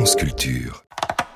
France Culture.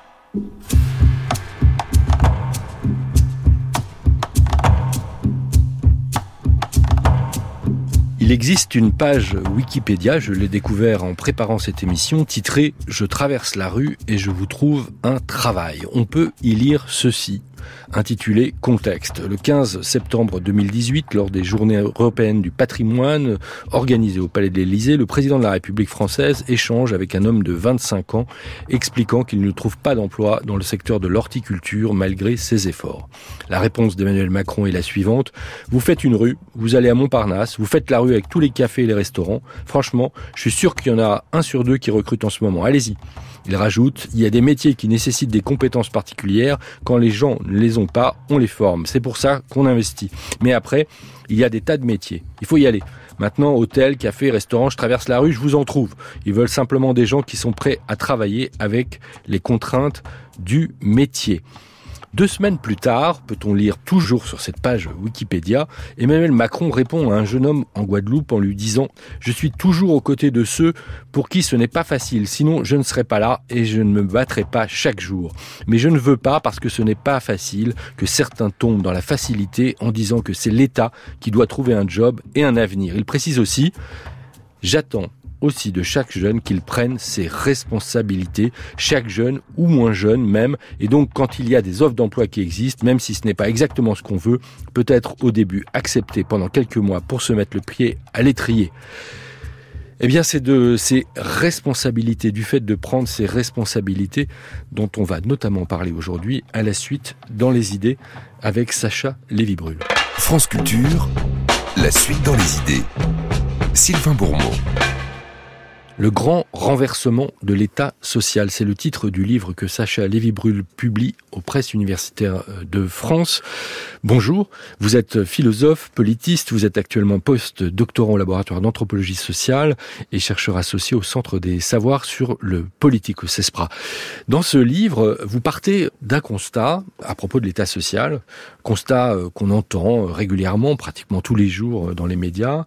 Il existe une page Wikipédia, je l'ai découvert en préparant cette émission, titrée « Je traverse la rue et je vous trouve un travail ». On peut y lire ceci, intitulé « Contexte ». Le 15 septembre 2018, lors des Journées européennes du patrimoine organisées au Palais de l'Élysée, le président de la République française échange avec un homme de 25 ans, expliquant qu'il ne trouve pas d'emploi dans le secteur de l'horticulture malgré ses efforts. La réponse d'Emmanuel Macron est la suivante : vous faites une rue, vous allez à Montparnasse, vous faites la rue avec tous les cafés et les restaurants. Franchement, je suis sûr qu'il y en a 1 sur 2 qui recrutent en ce moment. Allez-y. Il rajoute, il y a des métiers qui nécessitent des compétences particulières. Quand les gens ne les ont pas, on les forme. C'est pour ça qu'on investit. Mais après, il y a des tas de métiers. Il faut y aller. Maintenant, hôtel, café, restaurant, je traverse la rue, je vous en trouve. Ils veulent simplement des gens qui sont prêts à travailler avec les contraintes du métier. 2 semaines plus tard, peut-on lire toujours sur cette page Wikipédia, Emmanuel Macron répond à un jeune homme en Guadeloupe en lui disant « Je suis toujours aux côtés de ceux pour qui ce n'est pas facile, sinon je ne serai pas là et je ne me battrai pas chaque jour. Mais je ne veux pas, parce que ce n'est pas facile, que certains tombent dans la facilité en disant que c'est l'État qui doit trouver un job et un avenir. » Il précise aussi « J'attends aussi de chaque jeune qu'il prenne ses responsabilités, chaque jeune ou moins jeune même, et donc quand il y a des offres d'emploi qui existent, même si ce n'est pas exactement ce qu'on veut, peut-être au début accepter pendant quelques mois pour se mettre le pied à l'étrier. Eh bien, c'est de ces responsabilités, du fait de prendre ces responsabilités, dont on va notamment parler aujourd'hui à la suite dans les idées avec Sacha Lévy-Bruhl. France Culture, la suite dans les idées. Sylvain Bourmeau. Le grand renversement de l'État social, c'est le titre du livre que Sacha Lévy-Bruhl publie aux presses universitaires de France. Bonjour, vous êtes philosophe, politiste, vous êtes actuellement post-doctorant au laboratoire d'anthropologie sociale et chercheur associé au Centre des savoirs sur le politique au CESPRA. Dans ce livre, vous partez d'un constat à propos de l'État social, constat qu'on entend régulièrement, pratiquement tous les jours dans les médias,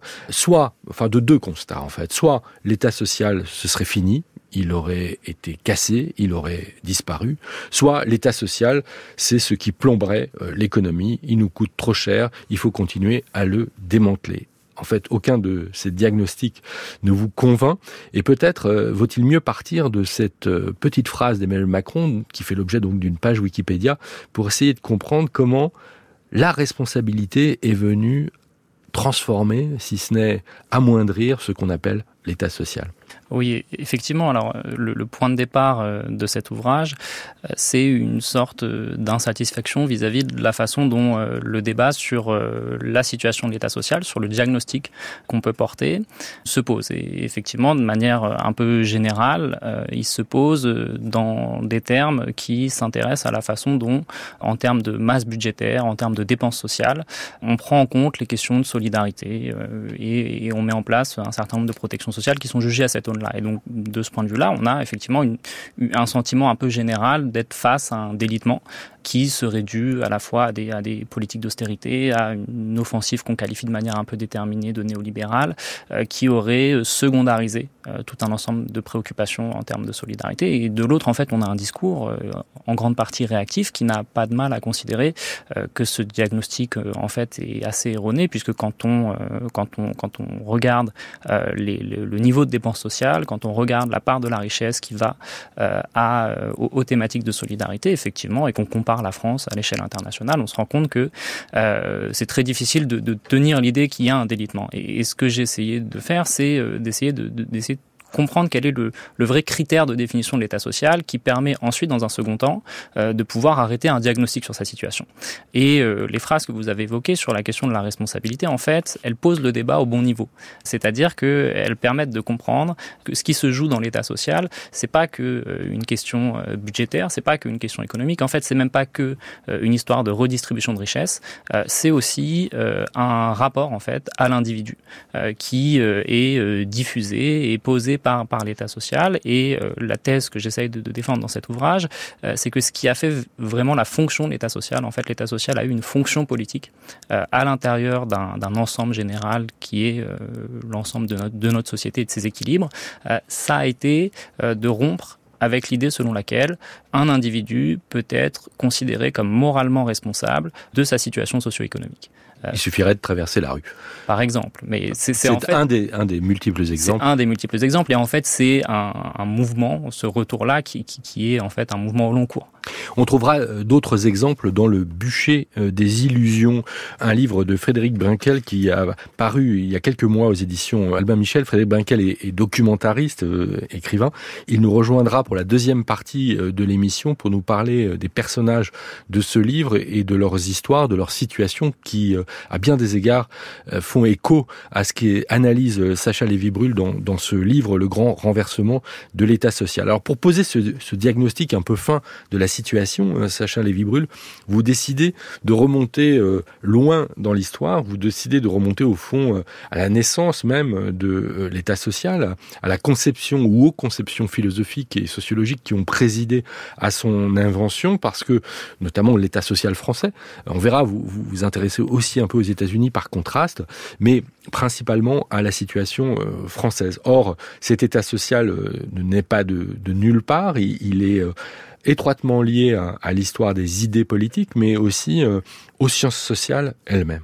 de 2 constats en fait, soit l'État social ce serait fini, il aurait été cassé, il aurait disparu, soit l'État social, c'est ce qui plomberait l'économie, il nous coûte trop cher, il faut continuer à le démanteler. En fait, aucun de ces diagnostics ne vous convainc, et peut-être vaut-il mieux partir de cette petite phrase d'Emmanuel Macron, qui fait l'objet donc d'une page Wikipédia, pour essayer de comprendre comment la responsabilité est venue transformer, si ce n'est amoindrir, ce qu'on appelle l'État social. Oui, effectivement. Alors, le point de départ de cet ouvrage, c'est une sorte d'insatisfaction vis-à-vis de la façon dont le débat sur la situation de l'État social, sur le diagnostic qu'on peut porter, se pose. Et effectivement, de manière un peu générale, il se pose dans des termes qui s'intéressent à la façon dont, en termes de masse budgétaire, en termes de dépenses sociales, on prend en compte les questions de solidarité et on met en place un certain nombre de protections sociales qui sont jugées à cette aune-là. Et donc, de ce point de vue-là, on a effectivement un sentiment un peu général d'être face à un délitement qui serait dû à la fois à des politiques d'austérité, à une offensive qu'on qualifie de manière un peu déterminée de néolibérale, qui aurait secondarisé tout un ensemble de préoccupations en termes de solidarité. Et de l'autre, en fait, on a un discours en grande partie réactif qui n'a pas de mal à considérer que ce diagnostic, en fait, est assez erroné, puisque quand on regarde le niveau de dépenses sociales, quand on regarde la part de la richesse qui va aux thématiques de solidarité, effectivement, et qu'on compare la France à l'échelle internationale, on se rend compte que c'est très difficile de tenir l'idée qu'il y a un délitement. Et ce que j'ai essayé de faire, c'est d'essayer de comprendre quel est le vrai critère de définition de l'État social qui permet ensuite, dans un second temps, de pouvoir arrêter un diagnostic sur sa situation. Et les phrases que vous avez évoquées sur la question de la responsabilité, en fait, elles posent le débat au bon niveau. C'est-à-dire qu'elles permettent de comprendre que ce qui se joue dans l'État social, c'est pas qu'une question budgétaire, c'est pas qu'une question économique. En fait, c'est même pas que une histoire de redistribution de richesse. C'est aussi un rapport, en fait, à l'individu qui est diffusé et posé par l'État social. Et la thèse que j'essaye de défendre dans cet ouvrage, c'est que ce qui a fait vraiment la fonction de l'État social, en fait, l'État social a eu une fonction politique à l'intérieur d'un ensemble général qui est l'ensemble de notre société et de ses équilibres. Ça a été de rompre avec l'idée selon laquelle un individu peut être considéré comme moralement responsable de sa situation socio-économique. Il suffirait de traverser la rue. Par exemple. Mais c'est en fait, un des multiples exemples. C'est un des multiples exemples. Et en fait, c'est un mouvement, ce retour-là, qui est en fait un mouvement au long cours. On trouvera d'autres exemples dans Le bûcher des illusions, un livre de Frédéric Brinquel qui a paru il y a quelques mois aux éditions Albin Michel. Frédéric Brinquel est documentariste, écrivain. Il nous rejoindra pour la deuxième partie de l'émission pour nous parler des personnages de ce livre et de leurs histoires, de leur situation qui, à bien des égards, font écho à ce qu'analyse Sacha Lévy-Bruhl dans ce livre, Le grand renversement de l'État social. Alors pour poser ce diagnostic un peu fin de la situation, Sacha Lévy-Bruhl, vous décidez de remonter loin dans l'histoire, vous décidez de remonter au fond à la naissance même de l'État social, à la conception ou aux conceptions philosophiques et sociologiques qui ont présidé à son invention, parce que notamment l'État social français, on verra, vous vous intéressez aussi un peu aux États-Unis par contraste, mais principalement à la situation française. Or, cet État social ne naît pas de nulle part, il est étroitement lié à l'histoire des idées politiques, mais aussi aux sciences sociales elles-mêmes.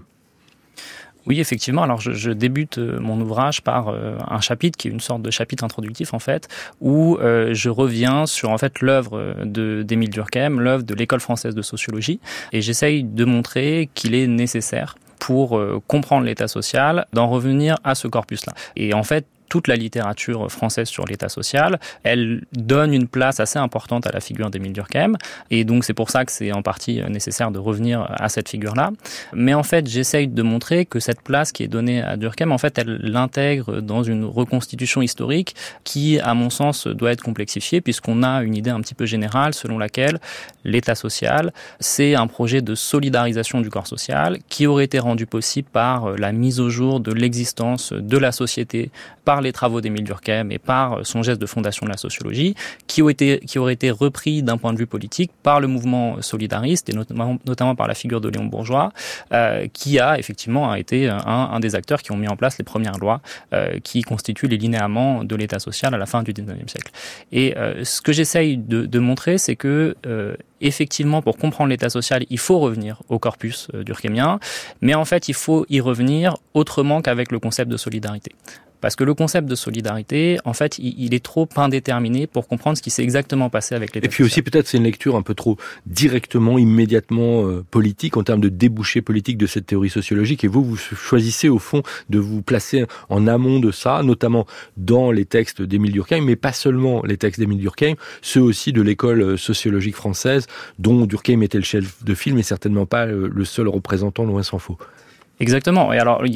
Oui, effectivement. Alors, je débute mon ouvrage par un chapitre qui est une sorte de chapitre introductif, en fait, où je reviens sur, en fait, l'œuvre d'Émile Durkheim, l'œuvre de l'École française de sociologie, et j'essaye de montrer qu'il est nécessaire pour comprendre l'État social, d'en revenir à ce corpus-là. Et en fait, toute la littérature française sur l'État social, elle donne une place assez importante à la figure d'Émile Durkheim. Et donc, c'est pour ça que c'est en partie nécessaire de revenir à cette figure-là. Mais en fait, j'essaye de montrer que cette place qui est donnée à Durkheim, en fait, elle l'intègre dans une reconstitution historique qui, à mon sens, doit être complexifiée, puisqu'on a une idée un petit peu générale selon laquelle l'État social, c'est un projet de solidarisation du corps social qui aurait été rendu possible par la mise au jour de l'existence de la société par les travaux d'Émile Durkheim et par son geste de fondation de la sociologie, qui auraient été repris d'un point de vue politique par le mouvement solidariste et notamment par la figure de Léon Bourgeois, qui a effectivement été un des acteurs qui ont mis en place les premières lois qui constituent les linéaments de l'État social à la fin du XIXe siècle. Et ce que j'essaye de montrer, c'est que effectivement, pour comprendre l'État social, il faut revenir au corpus durkheimien, mais en fait, il faut y revenir autrement qu'avec le concept de solidarité. Parce que le concept de solidarité, en fait, il est trop indéterminé pour comprendre ce qui s'est exactement passé avec l'État social. Et puis aussi, peut-être, c'est une lecture un peu trop directement, immédiatement politique, en termes de débouchés politiques de cette théorie sociologique. Et vous choisissez, au fond, de vous placer en amont de ça, notamment dans les textes d'Émile Durkheim, mais pas seulement les textes d'Émile Durkheim, ceux aussi de l'école sociologique française, dont Durkheim était le chef de file, mais certainement pas le seul représentant, loin s'en faut. Exactement. Et alors, il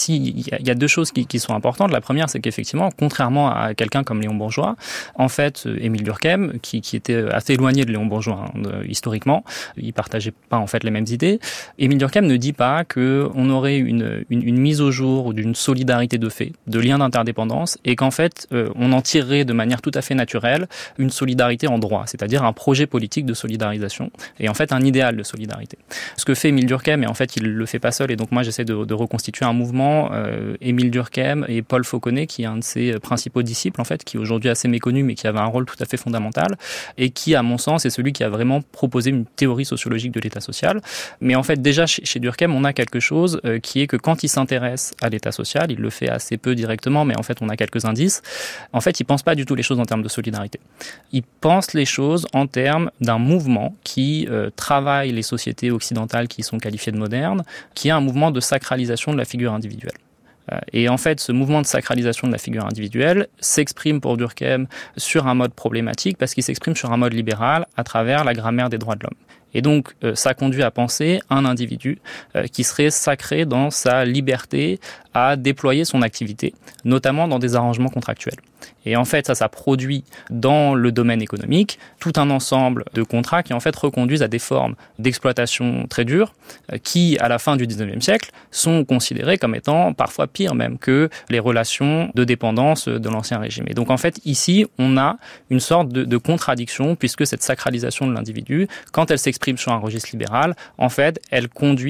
y a deux choses qui sont importantes. La première, c'est qu'effectivement, contrairement à quelqu'un comme Léon Bourgeois, en fait, Émile Durkheim, qui était assez éloigné de Léon Bourgeois, historiquement, il partageait pas, en fait, les mêmes idées. Émile Durkheim ne dit pas qu'on aurait une mise au jour d'une solidarité de fait, de lien d'interdépendance, et qu'en fait, on en tirerait de manière tout à fait naturelle une solidarité en droit, c'est-à-dire un projet politique de solidarisation, et en fait, un idéal de solidarité. Ce que fait Émile Durkheim, et en fait, il le fait pas seul, et donc moi, j'essaie de reconstituer un mouvement, Émile Durkheim et Paul Fauconnet, qui est un de ses principaux disciples, en fait, qui est aujourd'hui assez méconnu, mais qui avait un rôle tout à fait fondamental, et qui, à mon sens, est celui qui a vraiment proposé une théorie sociologique de l'État social. Mais en fait, déjà, chez Durkheim, on a quelque chose qui est que quand il s'intéresse à l'État social, il le fait assez peu directement, mais en fait, on a quelques indices. En fait, il pense pas du tout les choses en termes de solidarité. Il pense les choses en termes d'un mouvement qui travaille les sociétés occidentales qui sont qualifiées de modernes, qui est un mouvement de sacralisation de la figure individuelle. Et en fait, ce mouvement de sacralisation de la figure individuelle s'exprime pour Durkheim sur un mode problématique parce qu'il s'exprime sur un mode libéral à travers la grammaire des droits de l'homme. Et donc, ça conduit à penser un individu qui serait sacré dans sa liberté à déployer son activité, notamment dans des arrangements contractuels. Et en fait, ça produit dans le domaine économique tout un ensemble de contrats qui en fait reconduisent à des formes d'exploitation très dures qui, à la fin du XIXe siècle, sont considérées comme étant parfois pires même que les relations de dépendance de l'Ancien Régime. Et donc en fait, ici, on a une sorte de contradiction puisque cette sacralisation de l'individu, quand elle s'exprime sur un registre libéral, en fait, elle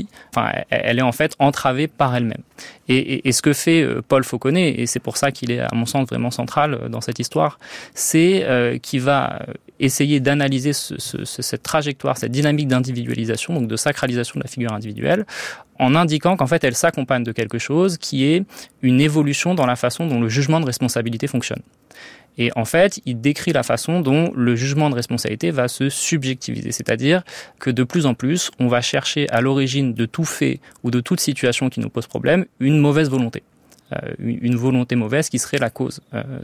est en fait entravée par elle-même. Et ce que fait Paul Fauconnet, et c'est pour ça qu'il est à mon sens vraiment central central dans cette histoire, c'est qu'il va essayer d'analyser cette trajectoire, cette dynamique d'individualisation, donc de sacralisation de la figure individuelle, en indiquant qu'en fait elle s'accompagne de quelque chose qui est une évolution dans la façon dont le jugement de responsabilité fonctionne. Et en fait, il décrit la façon dont le jugement de responsabilité va se subjectiviser, c'est-à-dire que de plus en plus, on va chercher à l'origine de tout fait ou de toute situation qui nous pose problème une mauvaise volonté. Une volonté mauvaise qui serait la cause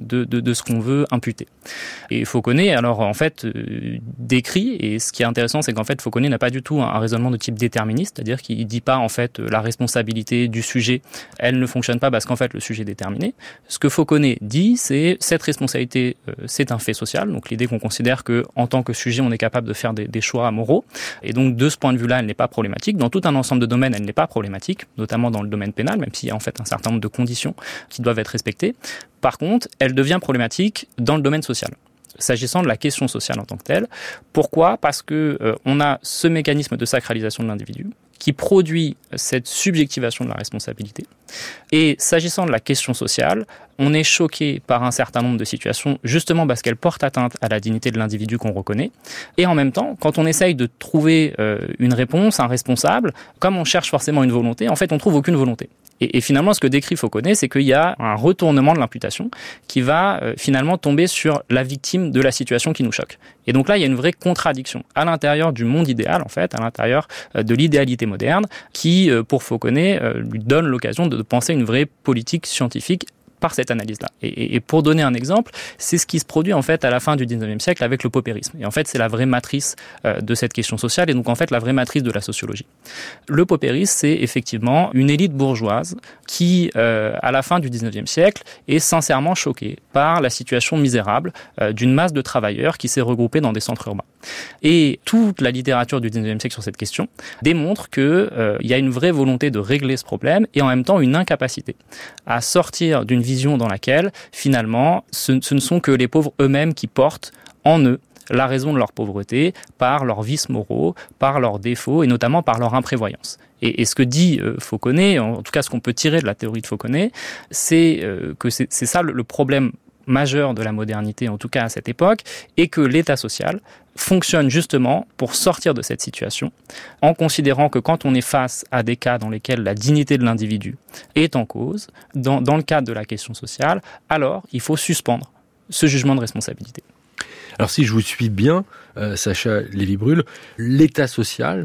de ce qu'on veut imputer. Et Fauconnet, alors en fait, décrit, et ce qui est intéressant, c'est qu'en fait, Fauconnet n'a pas du tout un raisonnement de type déterministe, c'est-à-dire qu'il ne dit pas en fait la responsabilité du sujet, elle ne fonctionne pas parce qu'en fait le sujet est déterminé. Ce que Fauconnet dit, c'est cette responsabilité, c'est un fait social, donc l'idée qu'on considère que en tant que sujet, on est capable de faire des choix moraux, et donc de ce point de vue-là, elle n'est pas problématique. Dans tout un ensemble de domaines, elle n'est pas problématique, notamment dans le domaine pénal, même s'il y a en fait un certain nombre de conditions qui doivent être respectées. Par contre, elle devient problématique dans le domaine social, s'agissant de la question sociale en tant que telle. Pourquoi ? Parce que on a ce mécanisme de sacralisation de l'individu qui produit cette subjectivation de la responsabilité. Et s'agissant de la question sociale, on est choqué par un certain nombre de situations, justement parce qu'elles portent atteinte à la dignité de l'individu qu'on reconnaît. Et en même temps, quand on essaye de trouver une réponse, un responsable, comme on cherche forcément une volonté, en fait, on trouve aucune volonté. Et finalement, ce que décrit Fauconnet, c'est qu'il y a un retournement de l'imputation qui va finalement tomber sur la victime de la situation qui nous choque. Et donc là, il y a une vraie contradiction à l'intérieur du monde idéal, en fait, à l'intérieur de l'idéalité moderne, qui, pour Fauconnet, lui donne l'occasion de penser une vraie politique scientifique par cette analyse-là. Et pour donner un exemple, c'est ce qui se produit en fait à la fin du 19e siècle avec le paupérisme. Et en fait, c'est la vraie matrice de cette question sociale et donc en fait la vraie matrice de la sociologie. Le paupérisme, c'est effectivement une élite bourgeoise qui, à la fin du 19e siècle, est sincèrement choquée par la situation misérable d'une masse de travailleurs qui s'est regroupée dans des centres urbains. Et toute la littérature du 19e siècle sur cette question démontre qu'il y a une vraie volonté de régler ce problème et en même temps une incapacité à sortir d'une vision dans laquelle, finalement, ce ne sont que les pauvres eux-mêmes qui portent en eux la raison de leur pauvreté par leurs vices moraux, par leurs défauts et notamment par leur imprévoyance. Et ce que dit Fauconnet, en tout cas ce qu'on peut tirer de la théorie de Fauconnet, c'est que c'est ça le problème majeur de la modernité, en tout cas à cette époque, et que l'État social fonctionne justement pour sortir de cette situation, en considérant que quand on est face à des cas dans lesquels la dignité de l'individu est en cause, dans le cadre de la question sociale, alors il faut suspendre ce jugement de responsabilité. Alors si je vous suis bien, Sacha Lévy-Bruhl, l'État social,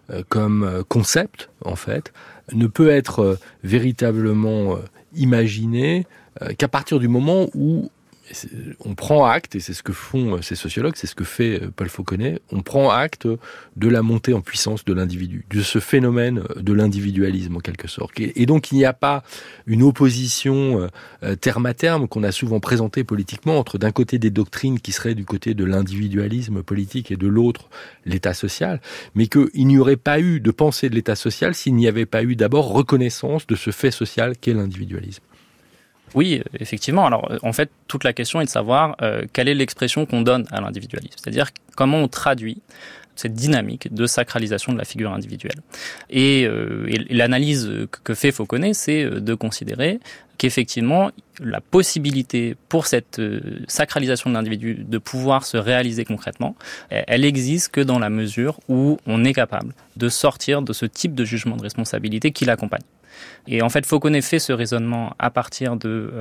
comme concept, en fait, ne peut être véritablement imaginé qu'à partir du moment où on prend acte, et c'est ce que font ces sociologues, c'est ce que fait Paul Fauconnet, on prend acte de la montée en puissance de l'individu, de ce phénomène de l'individualisme en quelque sorte. Et donc il n'y a pas une opposition terme à terme qu'on a souvent présentée politiquement entre d'un côté des doctrines qui seraient du côté de l'individualisme politique et de l'autre l'État social, mais qu'il n'y aurait pas eu de pensée de l'État social s'il n'y avait pas eu d'abord reconnaissance de ce fait social qu'est l'individualisme. Oui, effectivement. Alors, en fait, toute la question est de savoir quelle est l'expression qu'on donne à l'individualisme. C'est-à-dire comment on traduit cette dynamique de sacralisation de la figure individuelle. Et l'analyse que fait Fauconnet, c'est de considérer qu'effectivement, la possibilité pour cette sacralisation de l'individu de pouvoir se réaliser concrètement, elle existe que dans la mesure où on est capable de sortir de ce type de jugement de responsabilité qui l'accompagne. Et en fait, Fauconnet fait ce raisonnement à partir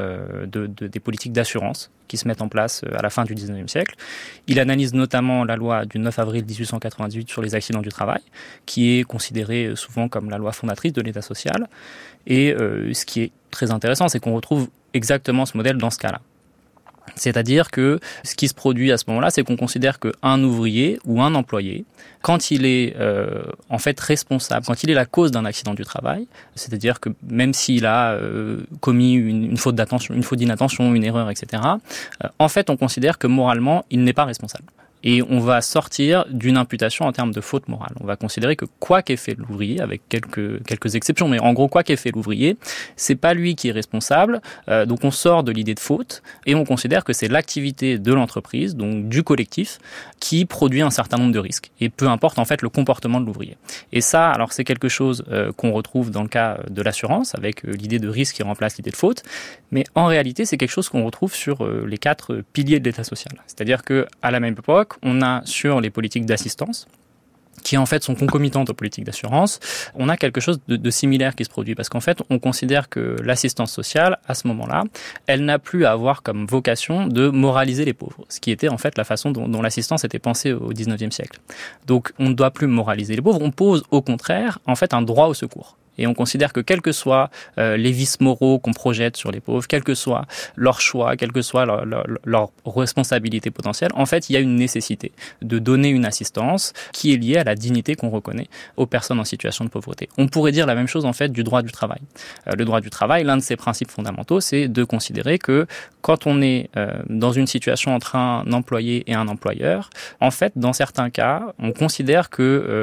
des politiques d'assurance qui se mettent en place à la fin du 19e siècle. Il analyse notamment la loi du 9 avril 1898 sur les accidents du travail, qui est considérée souvent comme la loi fondatrice de l'État social. Et ce qui est très intéressant, c'est qu'on retrouve exactement ce modèle dans ce cas-là. C'est-à-dire que ce qui se produit à ce moment-là, c'est qu'on considère qu'un ouvrier ou un employé, quand il est en fait responsable, quand il est la cause d'un accident du travail, c'est-à-dire que même s'il a commis une faute d'attention, une faute d'inattention, une erreur, etc., en fait, on considère que moralement, il n'est pas responsable. Et on va sortir d'une imputation en termes de faute morale. On va considérer que quoi qu'ait fait l'ouvrier, avec quelques exceptions, mais en gros, quoi qu'ait fait l'ouvrier, c'est pas lui qui est responsable. Donc on sort de l'idée de faute et on considère que c'est l'activité de l'entreprise, donc du collectif, qui produit un certain nombre de risques. Et peu importe en fait le comportement de l'ouvrier. Et ça, alors c'est quelque chose qu'on retrouve dans le cas de l'assurance, avec l'idée de risque qui remplace l'idée de faute. Mais en réalité, c'est quelque chose qu'on retrouve sur les 4 piliers de l'État social. C'est-à-dire qu'à la même époque, on a sur les politiques d'assistance, qui en fait sont concomitantes aux politiques d'assurance, on a quelque chose de similaire qui se produit. Parce qu'en fait, on considère que l'assistance sociale, à ce moment-là, elle n'a plus à avoir comme vocation de moraliser les pauvres. Ce qui était en fait la façon dont l'assistance était pensée au 19e siècle. Donc on ne doit plus moraliser les pauvres, on pose au contraire en fait un droit au secours. Et on considère que quels que soient les vices moraux qu'on projette sur les pauvres, quel que soit leur choix, quelle que soit leur responsabilité potentielle, en fait, il y a une nécessité de donner une assistance qui est liée à la dignité qu'on reconnaît aux personnes en situation de pauvreté. On pourrait dire la même chose, en fait, du droit du travail. Le droit du travail, l'un de ses principes fondamentaux, c'est de considérer que quand on est dans une situation entre un employé et un employeur, en fait, dans certains cas, on considère que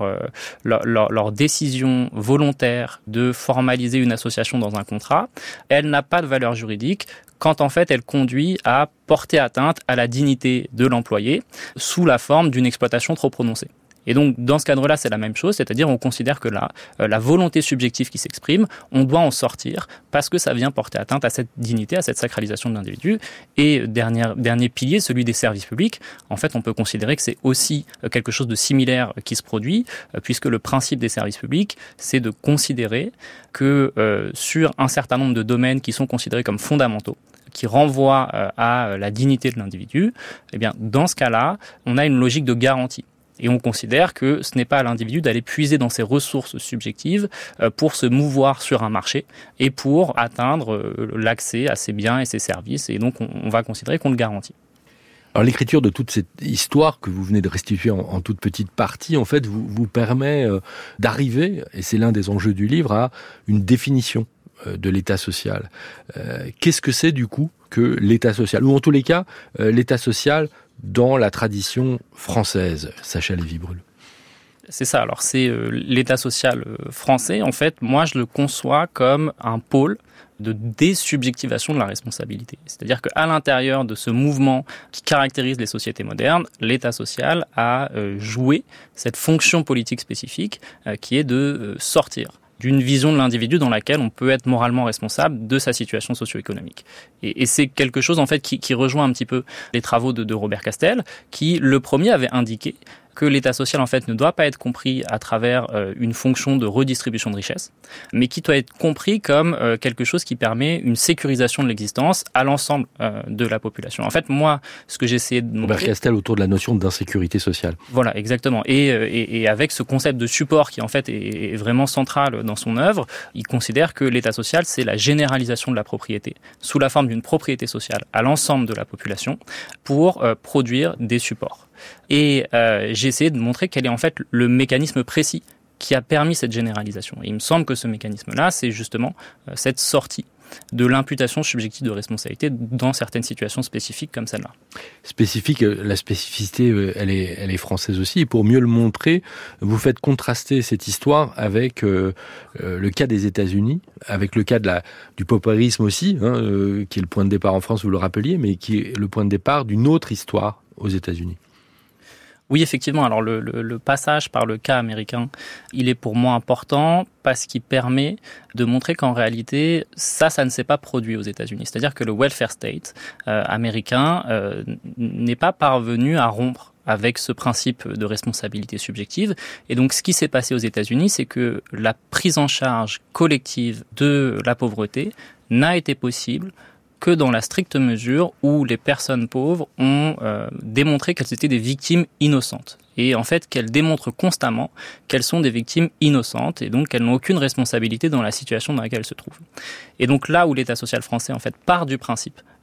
leur décision volontaire de formaliser une association dans un contrat, elle n'a pas de valeur juridique quand en fait elle conduit à porter atteinte à la dignité de l'employé sous la forme d'une exploitation trop prononcée. Et donc, dans ce cadre-là, c'est la même chose, c'est-à-dire on considère que là, la volonté subjective qui s'exprime, on doit en sortir parce que ça vient porter atteinte à cette dignité, à cette sacralisation de l'individu. Et dernier pilier, celui des services publics, en fait, on peut considérer que c'est aussi quelque chose de similaire qui se produit, puisque le principe des services publics, c'est de considérer que sur un certain nombre de domaines qui sont considérés comme fondamentaux, qui renvoient à la dignité de l'individu, eh bien, dans ce cas-là, on a une logique de garantie. Et on considère que ce n'est pas à l'individu d'aller puiser dans ses ressources subjectives pour se mouvoir sur un marché et pour atteindre l'accès à ses biens et ses services. Et donc, on va considérer qu'on le garantit. Alors l'écriture de toute cette histoire que vous venez de restituer en toute petite partie, en fait, vous permet d'arriver, et c'est l'un des enjeux du livre, à une définition de l'État social. Qu'est-ce que c'est du coup que l'État social ? Ou en tous les cas, l'État social dans la tradition française, Sacha Lévy-Bruhl. C'est ça, alors c'est l'État social français. En fait, moi je le conçois comme un pôle de désubjectivation de la responsabilité. C'est-à-dire qu'à l'intérieur de ce mouvement qui caractérise les sociétés modernes, l'État social a joué cette fonction politique spécifique qui est de sortir d'une vision de l'individu dans laquelle on peut être moralement responsable de sa situation socio-économique. Et c'est quelque chose en fait qui rejoint un petit peu les travaux de Robert Castel, qui le premier avait indiqué que l'État social en fait ne doit pas être compris à travers une fonction de redistribution de richesse, mais qui doit être compris comme quelque chose qui permet une sécurisation de l'existence à l'ensemble de la population. En fait, moi, ce que j'essayais de montrer... Robert Castel autour de la notion d'insécurité sociale. Voilà, exactement. Et avec ce concept de support qui en fait est vraiment central dans son œuvre, il considère que l'État social, c'est la généralisation de la propriété, sous la forme d'une propriété sociale à l'ensemble de la population, pour produire des supports. Et j'ai essayé de montrer quel est en fait le mécanisme précis qui a permis cette généralisation. Et il me semble que ce mécanisme-là, c'est justement cette sortie de l'imputation subjective de responsabilité dans certaines situations spécifiques comme celle-là. Spécifique, la spécificité, elle est française aussi. Et pour mieux le montrer, vous faites contraster cette histoire avec le cas des États-Unis, avec le cas du paupérisme aussi, qui est le point de départ en France, vous le rappeliez, mais qui est le point de départ d'une autre histoire aux États-Unis. Oui, effectivement. Alors, le passage par le cas américain, il est pour moi important parce qu'il permet de montrer qu'en réalité, ça ne s'est pas produit aux États-Unis. C'est-à-dire que le welfare state américain n'est pas parvenu à rompre avec ce principe de responsabilité subjective. Et donc, ce qui s'est passé aux États-Unis, c'est que la prise en charge collective de la pauvreté n'a été possible que dans la stricte mesure où les personnes pauvres ont démontré qu'elles étaient des victimes innocentes. Et en fait, qu'elles démontrent constamment qu'elles sont des victimes innocentes et donc qu'elles n'ont aucune responsabilité dans la situation dans laquelle elles se trouvent. Et donc là où l'État social français en fait part du principe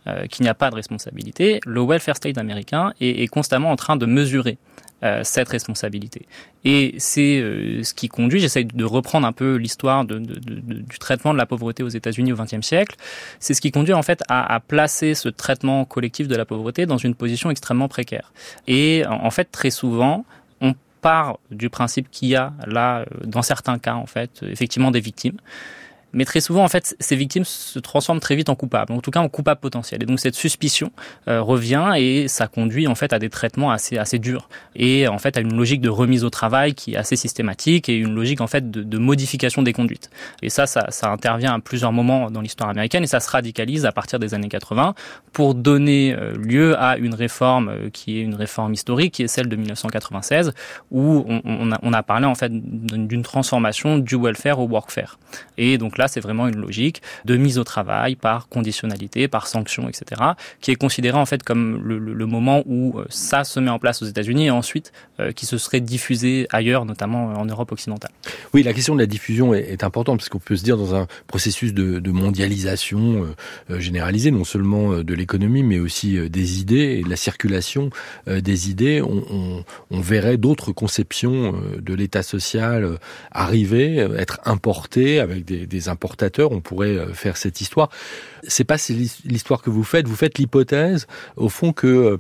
qu'il n'y a pas de responsabilité, le welfare state américain est constamment en train de mesurer cette responsabilité. Et c'est ce qui conduit, j'essaye de reprendre un peu l'histoire du traitement de la pauvreté aux États-Unis au XXe siècle, c'est ce qui conduit en fait à placer ce traitement collectif de la pauvreté dans une position extrêmement précaire. Et en fait, très souvent, on part du principe qu'il y a là, dans certains cas, en fait, effectivement des victimes. Mais très souvent, en fait, ces victimes se transforment très vite en coupables, en tout cas en coupables potentiels. Et donc cette suspicion revient et ça conduit en fait à des traitements assez durs et en fait à une logique de remise au travail qui est assez systématique et une logique en fait de modification des conduites. Et ça intervient à plusieurs moments dans l'histoire américaine et ça se radicalise à partir des années 80 pour donner lieu à une réforme qui est une réforme historique, qui est celle de 1996, où on a parlé en fait d'une transformation du welfare au workfare. Et donc là, c'est vraiment une logique de mise au travail par conditionnalité, par sanction, etc., qui est considérée en fait comme le moment où ça se met en place aux États-Unis et ensuite qui se serait diffusé ailleurs, notamment en Europe occidentale. Oui, la question de la diffusion est importante parce qu'on peut se dire dans un processus de mondialisation généralisée, non seulement de l'économie, mais aussi des idées et de la circulation des idées, on verrait d'autres conceptions de l'État social arriver, être importées avec des importateurs, on pourrait faire cette histoire. C'est pas l'histoire que vous faites l'hypothèse, au fond, que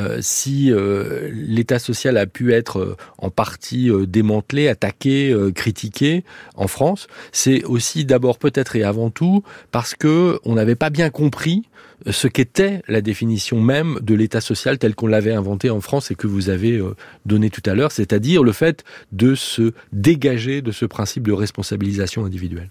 si l'État social a pu être en partie démantelé, attaqué, critiqué en France, c'est aussi d'abord peut-être et avant tout parce que on n'avait pas bien compris ce qu'était la définition même de l'État social tel qu'on l'avait inventé en France et que vous avez donné tout à l'heure, c'est-à-dire le fait de se dégager de ce principe de responsabilisation individuelle.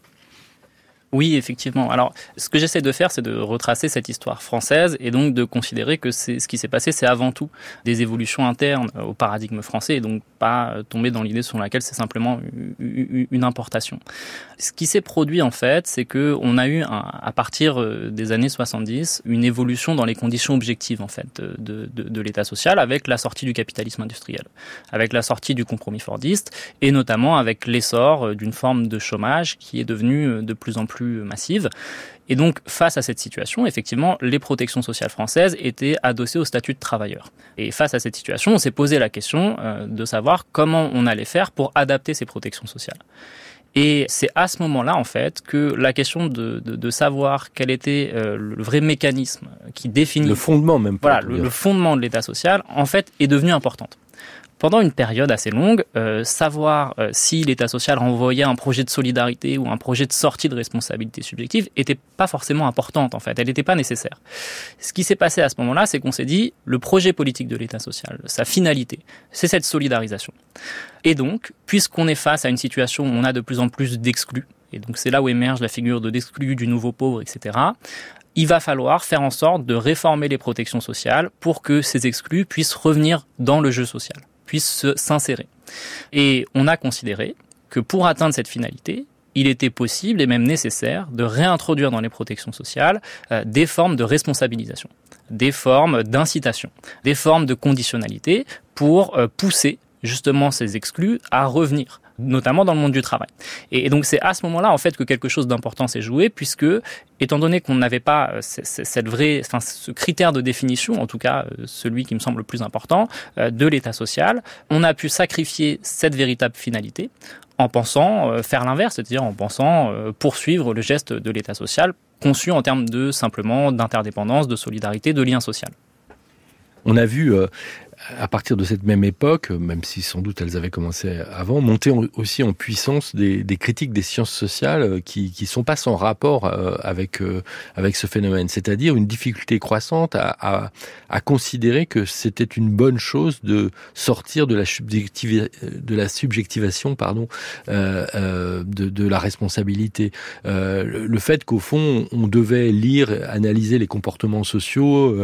Oui, effectivement. Alors, ce que j'essaie de faire, c'est de retracer cette histoire française et donc de considérer que ce qui s'est passé, c'est avant tout des évolutions internes au paradigme français et donc pas tomber dans l'idée selon laquelle c'est simplement une importation. Ce qui s'est produit, en fait, c'est que on a eu, à partir des années 70, une évolution dans les conditions objectives, en fait, de l'État social avec la sortie du capitalisme industriel, avec la sortie du compromis fordiste et notamment avec l'essor d'une forme de chômage qui est devenue de plus en plus massive. Et donc, face à cette situation, effectivement, les protections sociales françaises étaient adossées au statut de travailleur. Et face à cette situation, on s'est posé la question de savoir comment on allait faire pour adapter ces protections sociales. Et c'est à ce moment-là, en fait, que la question de savoir quel était le vrai mécanisme qui définit... Le fondement même. Voilà, le fondement de l'État social, en fait, est devenue importante. Pendant une période assez longue, savoir si l'État social renvoyait un projet de solidarité ou un projet de sortie de responsabilité subjective était pas forcément importante, en fait. Elle n'était pas nécessaire. Ce qui s'est passé à ce moment-là, c'est qu'on s'est dit, le projet politique de l'État social, sa finalité, c'est cette solidarisation. Et donc, puisqu'on est face à une situation où on a de plus en plus d'exclus, et donc c'est là où émerge la figure de d'exclus, du nouveau pauvre, etc., il va falloir faire en sorte de réformer les protections sociales pour que ces exclus puissent revenir dans le jeu social, puissent s'insérer. Et on a considéré que pour atteindre cette finalité, il était possible et même nécessaire de réintroduire dans les protections sociales des formes de responsabilisation, des formes d'incitation, des formes de conditionnalité pour pousser justement ces exclus à revenir, notamment dans le monde du travail. Et donc c'est à ce moment-là en fait que quelque chose d'important s'est joué, puisque étant donné qu'on n'avait pas ce critère de définition, en tout cas celui qui me semble le plus important, de l'État social, on a pu sacrifier cette véritable finalité en pensant faire l'inverse, c'est-à-dire en pensant poursuivre le geste de l'État social conçu en termes de simplement d'interdépendance, de solidarité, de lien social. On a vu à partir de cette même époque, même si sans doute elles avaient commencé avant, monter aussi en puissance des critiques des sciences sociales qui sont pas sans rapport avec ce phénomène, c'est-à-dire une difficulté croissante à considérer que c'était une bonne chose de sortir de la subjectivation de la responsabilité, le fait qu'au fond on devait lire, analyser les comportements sociaux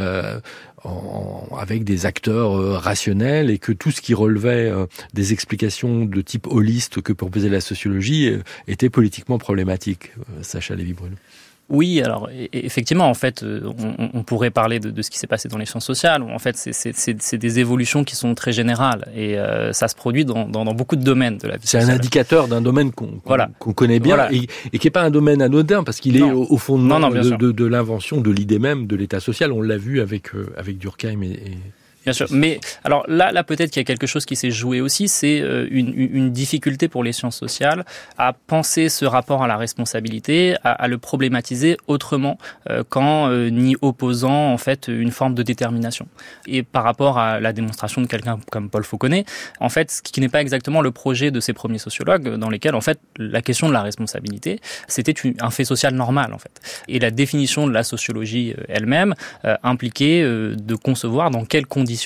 avec des acteurs rationnels et que tout ce qui relevait des explications de type holiste que proposait la sociologie était politiquement problématique. Sacha Lévy-Bruno. Oui, alors effectivement, en fait, on pourrait parler de ce qui s'est passé dans les sciences sociales. En fait, c'est des évolutions qui sont très générales et ça se produit dans beaucoup de domaines de la vie sociale. C'est un indicateur d'un domaine qu'on connaît bien, Voilà. et qui n'est pas un domaine anodin parce qu'il est au fondement de l'invention de l'idée même de l'État social. On l'a vu avec Durkheim et Bien sûr, mais alors là peut-être qu'il y a quelque chose qui s'est joué aussi, c'est une difficulté pour les sciences sociales à penser ce rapport à la responsabilité, à le problématiser autrement qu'en y opposant en fait une forme de détermination. Et par rapport à la démonstration de quelqu'un comme Paul Fauconnet, en fait, ce qui n'est pas exactement le projet de ces premiers sociologues, dans lesquels en fait la question de la responsabilité, c'était un fait social normal en fait. Et la définition de la sociologie elle-même impliquait de concevoir dans quelles conditions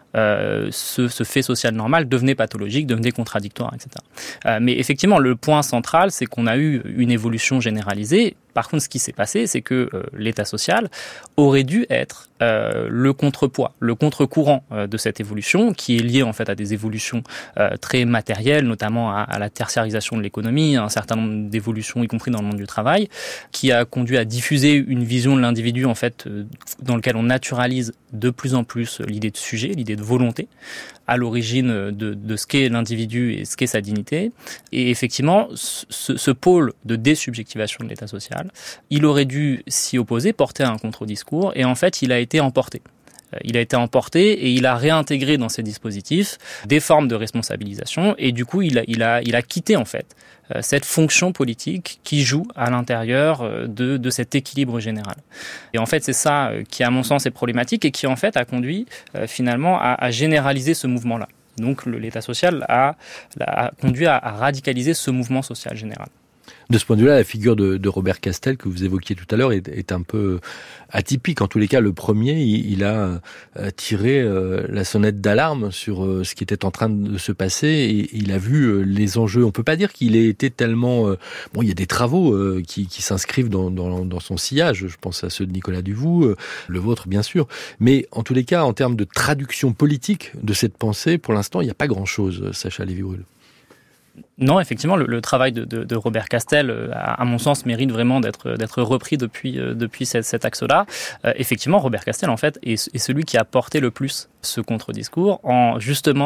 ce fait social normal devenait pathologique, devenait contradictoire, etc. Mais effectivement, le point central, c'est qu'on a eu une évolution généralisée. Par contre, ce qui s'est passé, c'est que l'État social aurait dû être le contrepoids, le contre-courant de cette évolution, qui est liée en fait à des évolutions très matérielles, notamment à la tertiarisation de l'économie, un certain nombre d'évolutions, y compris dans le monde du travail, qui a conduit à diffuser une vision de l'individu en fait dans lequel on naturalise de plus en plus l'idée de sujet, l'idée de volonté, à l'origine de ce qu'est l'individu et ce qu'est sa dignité. Et effectivement, ce pôle de désubjectivation de l'État social, il aurait dû s'y opposer, porter un contre-discours, et en fait, il a été emporté. Il a été emporté et il a réintégré dans ses dispositifs des formes de responsabilisation, et du coup, il a quitté en fait cette fonction politique qui joue à l'intérieur de cet équilibre général. Et en fait, c'est ça qui, à mon sens, est problématique et qui, en fait, a conduit finalement à généraliser ce mouvement-là. Donc, l'État social a conduit à radicaliser ce mouvement social général. De ce point de vue-là, la figure de Robert Castel que vous évoquiez tout à l'heure est un peu atypique. En tous les cas, le premier, il a tiré la sonnette d'alarme sur ce qui était en train de se passer, et il a vu les enjeux. On peut pas dire qu'il ait été tellement... Bon, il y a des travaux qui s'inscrivent dans son sillage. Je pense à ceux de Nicolas Duvaux, le vôtre bien sûr. Mais en tous les cas, en termes de traduction politique de cette pensée, pour l'instant, il n'y a pas grand-chose, Sacha Lévy-Bruhl. Non, effectivement, le travail de Robert Castel, à mon sens, mérite vraiment d'être repris depuis cet axe-là. Effectivement, Robert Castel, en fait, est celui qui a porté le plus ce contre-discours en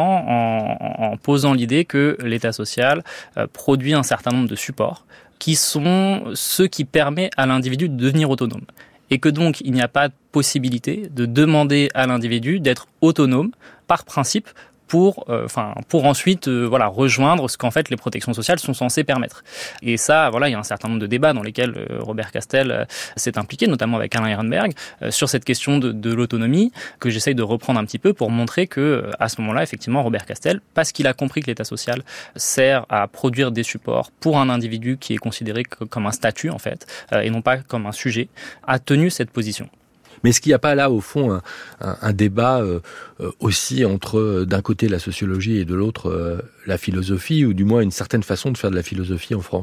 posant l'idée que l'État social produit un certain nombre de supports qui sont ceux qui permettent à l'individu de devenir autonome. Et que donc, il n'y a pas de possibilité de demander à l'individu d'être autonome par principe pour ensuite rejoindre ce qu'en fait les protections sociales sont censées permettre. Et ça, il y a un certain nombre de débats dans lesquels Robert Castel s'est impliqué, notamment avec Alain Ehrenberg, sur cette question de l'autonomie, que j'essaye de reprendre un petit peu pour montrer que à ce moment-là, effectivement, Robert Castel, parce qu'il a compris que l'État social sert à produire des supports pour un individu qui est considéré comme un statut en fait, et non pas comme un sujet, a tenu cette position. Mais est-ce qu'il n'y a pas là, au fond, un débat aussi entre, d'un côté, la sociologie et de l'autre, la philosophie, ou du moins une certaine façon de faire de la philosophie en France ?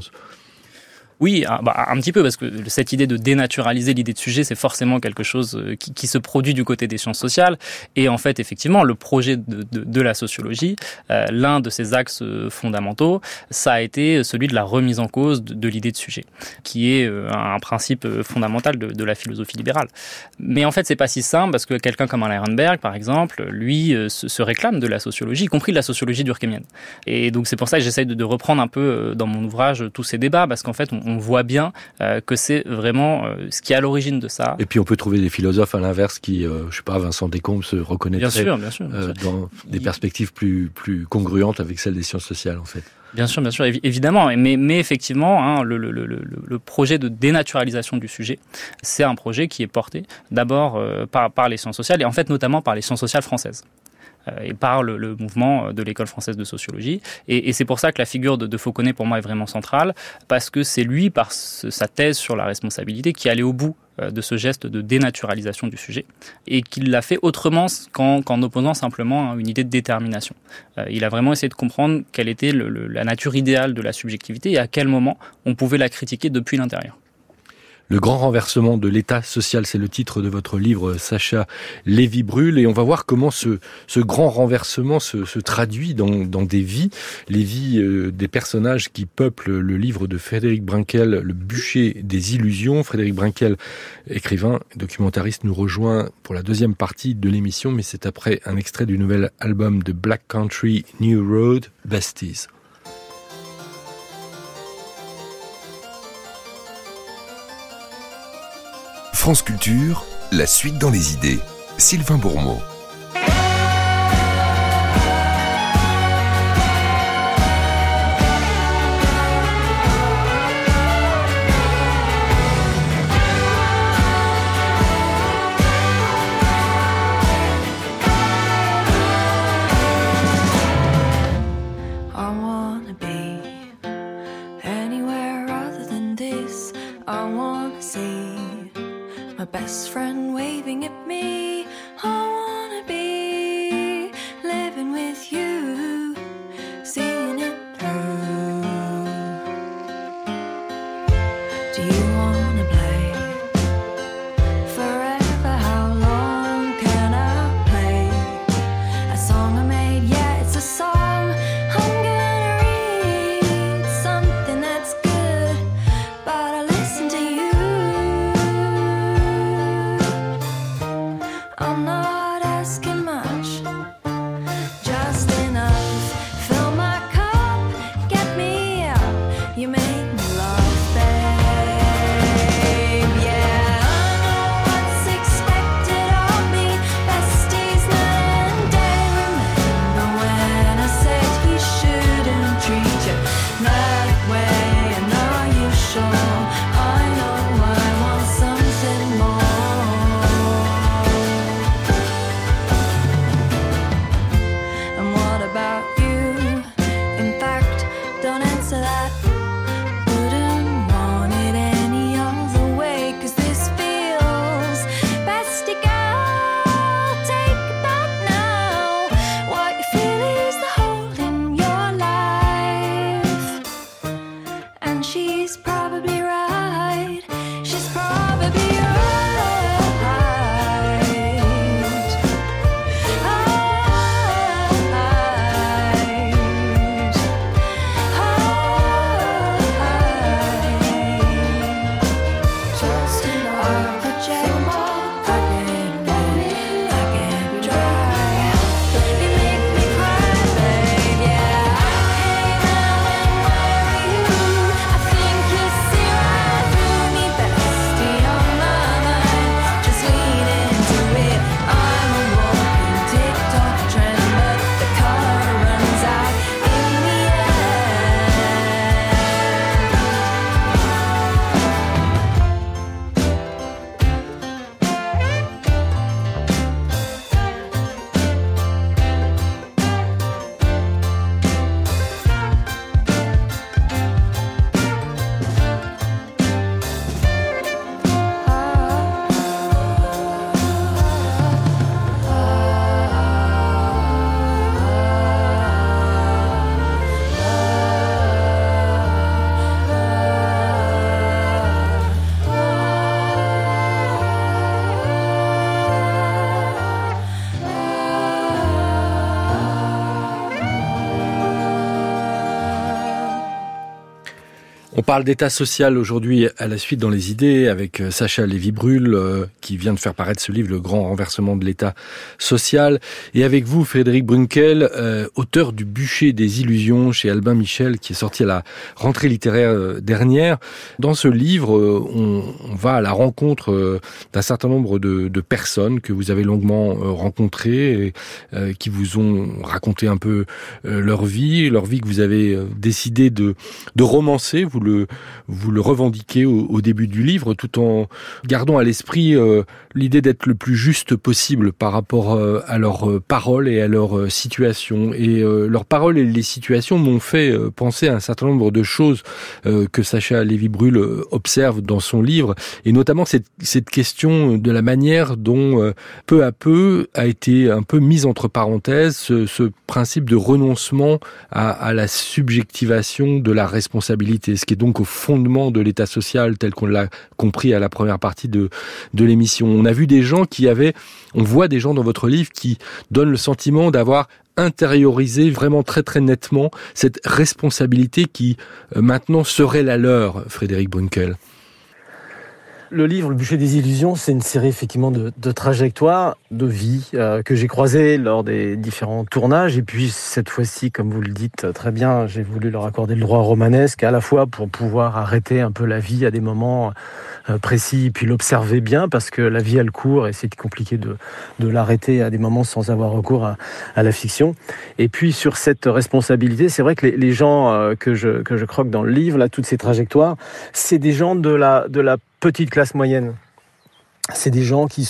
Oui, un petit peu, parce que cette idée de dénaturaliser l'idée de sujet, c'est forcément quelque chose qui se produit du côté des sciences sociales. Et en fait, effectivement, le projet de la sociologie, l'un de ses axes fondamentaux, ça a été celui de la remise en cause de l'idée de sujet, qui est un principe fondamental de la philosophie libérale. Mais en fait, c'est pas si simple, parce que quelqu'un comme Alain Ehrenberg, par exemple, lui, se réclame de la sociologie, y compris de la sociologie durkheimienne. Et donc, c'est pour ça que j'essaye de reprendre un peu dans mon ouvrage tous ces débats, parce qu'en fait, on voit bien que c'est vraiment ce qui est à l'origine de ça. Et puis on peut trouver des philosophes à l'inverse qui, Vincent Descombes se reconnaîtrait bien sûr. Dans des perspectives plus congruentes avec celles des sciences sociales en fait. Bien sûr, évidemment. Mais effectivement, le projet de dénaturalisation du sujet, c'est un projet qui est porté d'abord par les sciences sociales, et en fait notamment par les sciences sociales françaises. Et par le mouvement de l'école française de sociologie. Et c'est pour ça que la figure de Fauconnet, pour moi, est vraiment centrale, parce que c'est lui, par sa thèse sur la responsabilité, qui allait au bout de ce geste de dénaturalisation du sujet, et qu'il l'a fait autrement qu'en opposant simplement une idée de détermination. Il a vraiment essayé de comprendre quelle était la nature idéale de la subjectivité et à quel moment on pouvait la critiquer depuis l'intérieur. Le grand renversement de l'État social, c'est le titre de votre livre, Sacha Lévy-Bruhl, et on va voir comment ce grand renversement se traduit dans des vies, les vies des personnages qui peuplent le livre de Frédéric Brinquel, Le bûcher des illusions. Frédéric Brinquel, écrivain, documentariste, nous rejoint pour la deuxième partie de l'émission, mais c'est après un extrait du nouvel album de Black Country New Road, Besties. France Culture, la suite dans les idées. Sylvain Bourmeau. Best friend waving at me. I wanna be living with you, seeing it through. Do you wanna play forever? How long can I play a song I made? Yeah, it's a song. I'm gonna read something that's good, but I listen to you. I'm not asking much, just enough. Fill my cup, get me up. You make me laugh, babe. Yeah, I know what's expected of me. Besties night and day. Remember when I said he shouldn't treat you that way? And are you sure? I know I want something more. And what about you? In fact, don't answer that. Wouldn't want it any other way. 'Cause this feels bestie girl, take it back now. What you feel is the hole in your life. And she's probably right. She's probably right. Just enough project more. I get dry. You make me cry, babe. Yeah, I hang out and worry you. I think you see right through me, bestie, on my mind. Just lean into it. I'm a walking TikTok trend, but the color runs out in the On parle d'état social aujourd'hui à la suite dans les idées avec Sacha Lévy-Bruhl qui vient de faire paraître ce livre, Le grand renversement de l'état social, et avec vous Frédéric Brinquel, auteur du bûcher des illusions chez Albin Michel qui est sorti à la rentrée littéraire dernière. Dans ce livre, on va à la rencontre d'un certain nombre de personnes que vous avez longuement rencontrées et qui vous ont raconté un peu leur vie que vous avez décidé de romancer. Vous le revendiquez au début du livre, tout en gardant à l'esprit l'idée d'être le plus juste possible par rapport à leurs paroles et à leur situation. Et leurs paroles et les situations m'ont fait penser à un certain nombre de choses que Sacha Lévy-Bruhl observe dans son livre, et notamment cette question de la manière dont peu à peu a été un peu mise entre parenthèses ce principe de renoncement à la subjectivation de la responsabilité, ce qui est donc au fondement de l'État social tel qu'on l'a compris à la première partie de l'émission. On a vu des gens on voit des gens dans votre livre qui donnent le sentiment d'avoir intériorisé vraiment très très nettement cette responsabilité qui maintenant serait la leur, Frédéric Brunkel. Le livre, Le bûcher des illusions, c'est une série effectivement de trajectoires, de vie que j'ai croisées lors des différents tournages. Et puis cette fois-ci, comme vous le dites très bien, j'ai voulu leur accorder le droit romanesque, à la fois pour pouvoir arrêter un peu la vie à des moments précis, et puis l'observer bien, parce que la vie elle court et c'est compliqué de l'arrêter à des moments sans avoir recours à la fiction. Et puis sur cette responsabilité, c'est vrai que les gens que je croque dans le livre, là, toutes ces trajectoires, c'est des gens de la petite classe moyenne. C'est des gens qui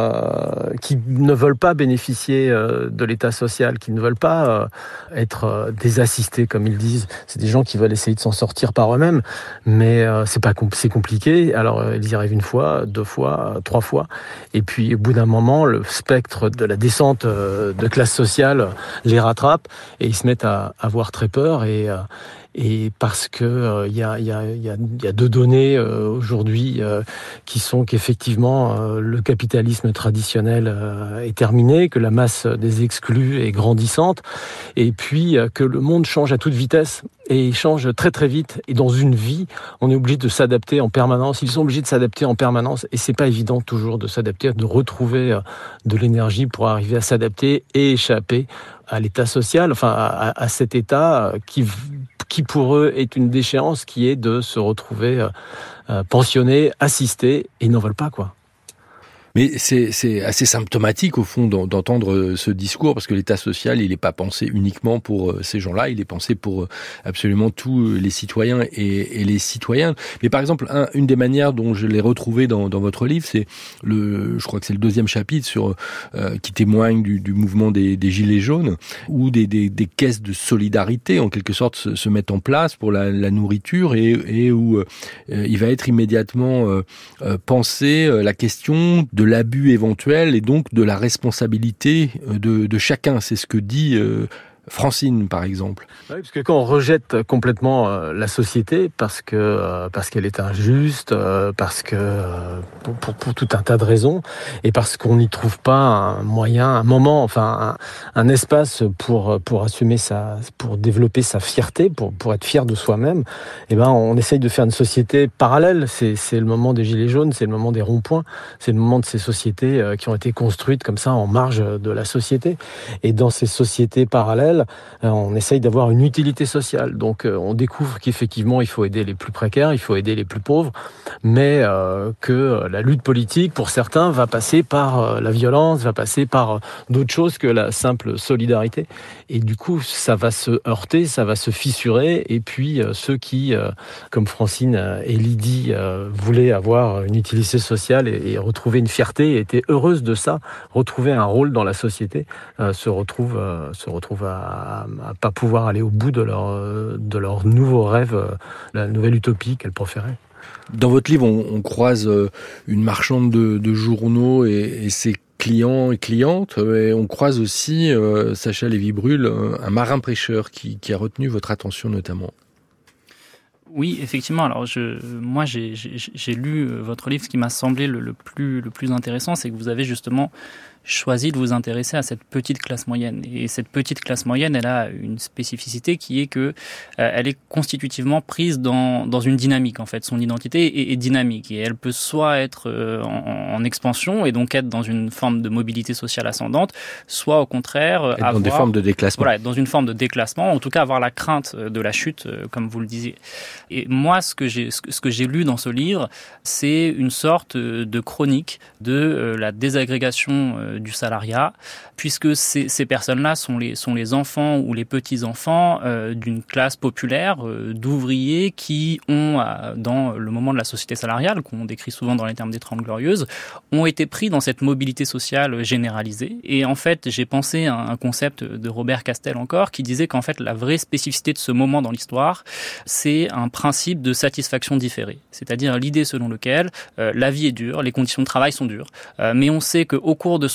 ne veulent pas bénéficier de l'État social, qui ne veulent pas être désassistés, comme ils disent. C'est des gens qui veulent essayer de s'en sortir par eux-mêmes, mais c'est compliqué. Alors ils y arrivent une fois, 2 fois, 3 fois, et puis au bout d'un moment, le spectre de la descente de classe sociale les rattrape et ils se mettent à avoir très peur et parce que il y a 2 données aujourd'hui qui sont qu'effectivement le capitalisme traditionnel est terminé, que la masse des exclus est grandissante, et puis que le monde change à toute vitesse et il change très très vite. Et dans une vie, on est obligé de s'adapter en permanence. Ils sont obligés de s'adapter en permanence et c'est pas évident toujours de s'adapter, de retrouver de l'énergie pour arriver à s'adapter et échapper à l'état social, enfin à cet état qui pour eux est une déchéance, qui est de se retrouver pensionnés, assistés, et ils n'en veulent pas, quoi. Mais c'est assez symptomatique au fond d'entendre ce discours, parce que l'État social, il n'est pas pensé uniquement pour ces gens-là, il est pensé pour absolument tous les citoyens et les citoyennes. Mais par exemple, une des manières dont je l'ai retrouvé dans votre livre, c'est je crois que c'est le 2e chapitre qui témoigne du mouvement des Gilets jaunes, où des caisses de solidarité en quelque sorte se mettent en place pour la nourriture et où il va être immédiatement pensé la question de l'abus éventuel et donc de la responsabilité de chacun. C'est ce que dit Francine, par exemple. Oui, parce que quand on rejette complètement la société parce qu'elle est injuste, parce que pour tout un tas de raisons, et parce qu'on n'y trouve pas un moyen, un moment, enfin un espace pour assumer pour développer sa fierté, pour être fier de soi-même, et ben on essaye de faire une société parallèle. C'est le moment des Gilets jaunes, c'est le moment des ronds-points, c'est le moment de ces sociétés qui ont été construites comme ça en marge de la société. Et dans ces sociétés parallèles, on essaye d'avoir une utilité sociale. Donc on découvre qu'effectivement il faut aider les plus précaires, il faut aider les plus pauvres, mais que la lutte politique pour certains va passer par la violence, va passer par d'autres choses que la simple solidarité. Et du coup ça va se heurter, ça va se fissurer, et puis ceux qui, comme Francine et Lydie, voulaient avoir une utilité sociale et retrouver une fierté, et étaient heureuses de ça, retrouver un rôle dans la société, se retrouvent à pas pouvoir aller au bout de leur nouveau rêve, la nouvelle utopie qu'elles proféraient. Dans votre livre, on croise une marchande de journaux et ses clients et clientes, et on croise aussi, Sacha Lévy-Bruhl, un marin pêcheur qui a retenu votre attention notamment. Oui, effectivement. Alors, moi, j'ai lu votre livre. Ce qui m'a semblé le plus intéressant, c'est que vous avez justement choisi de vous intéresser à cette petite classe moyenne. Et cette petite classe moyenne, elle a une spécificité qui est que elle est constitutivement prise dans une dynamique, en fait. Son identité est dynamique et elle peut soit être en expansion et donc être dans une forme de mobilité sociale ascendante, soit au contraire être dans des formes de déclassement. Voilà, dans une forme de déclassement, en tout cas avoir la crainte de la chute, comme vous le disiez. Et moi, ce que j'ai lu dans ce livre, c'est une sorte de chronique de la désagrégation du salariat, puisque ces personnes-là sont les enfants ou les petits-enfants d'une classe populaire d'ouvriers qui ont, dans le moment de la société salariale, qu'on décrit souvent dans les termes des 30 Glorieuses, ont été pris dans cette mobilité sociale généralisée. Et en fait, j'ai pensé à un concept de Robert Castel encore, qui disait qu'en fait, la vraie spécificité de ce moment dans l'histoire, c'est un principe de satisfaction différée. C'est-à-dire l'idée selon laquelle la vie est dure, les conditions de travail sont dures, mais on sait qu'au cours de son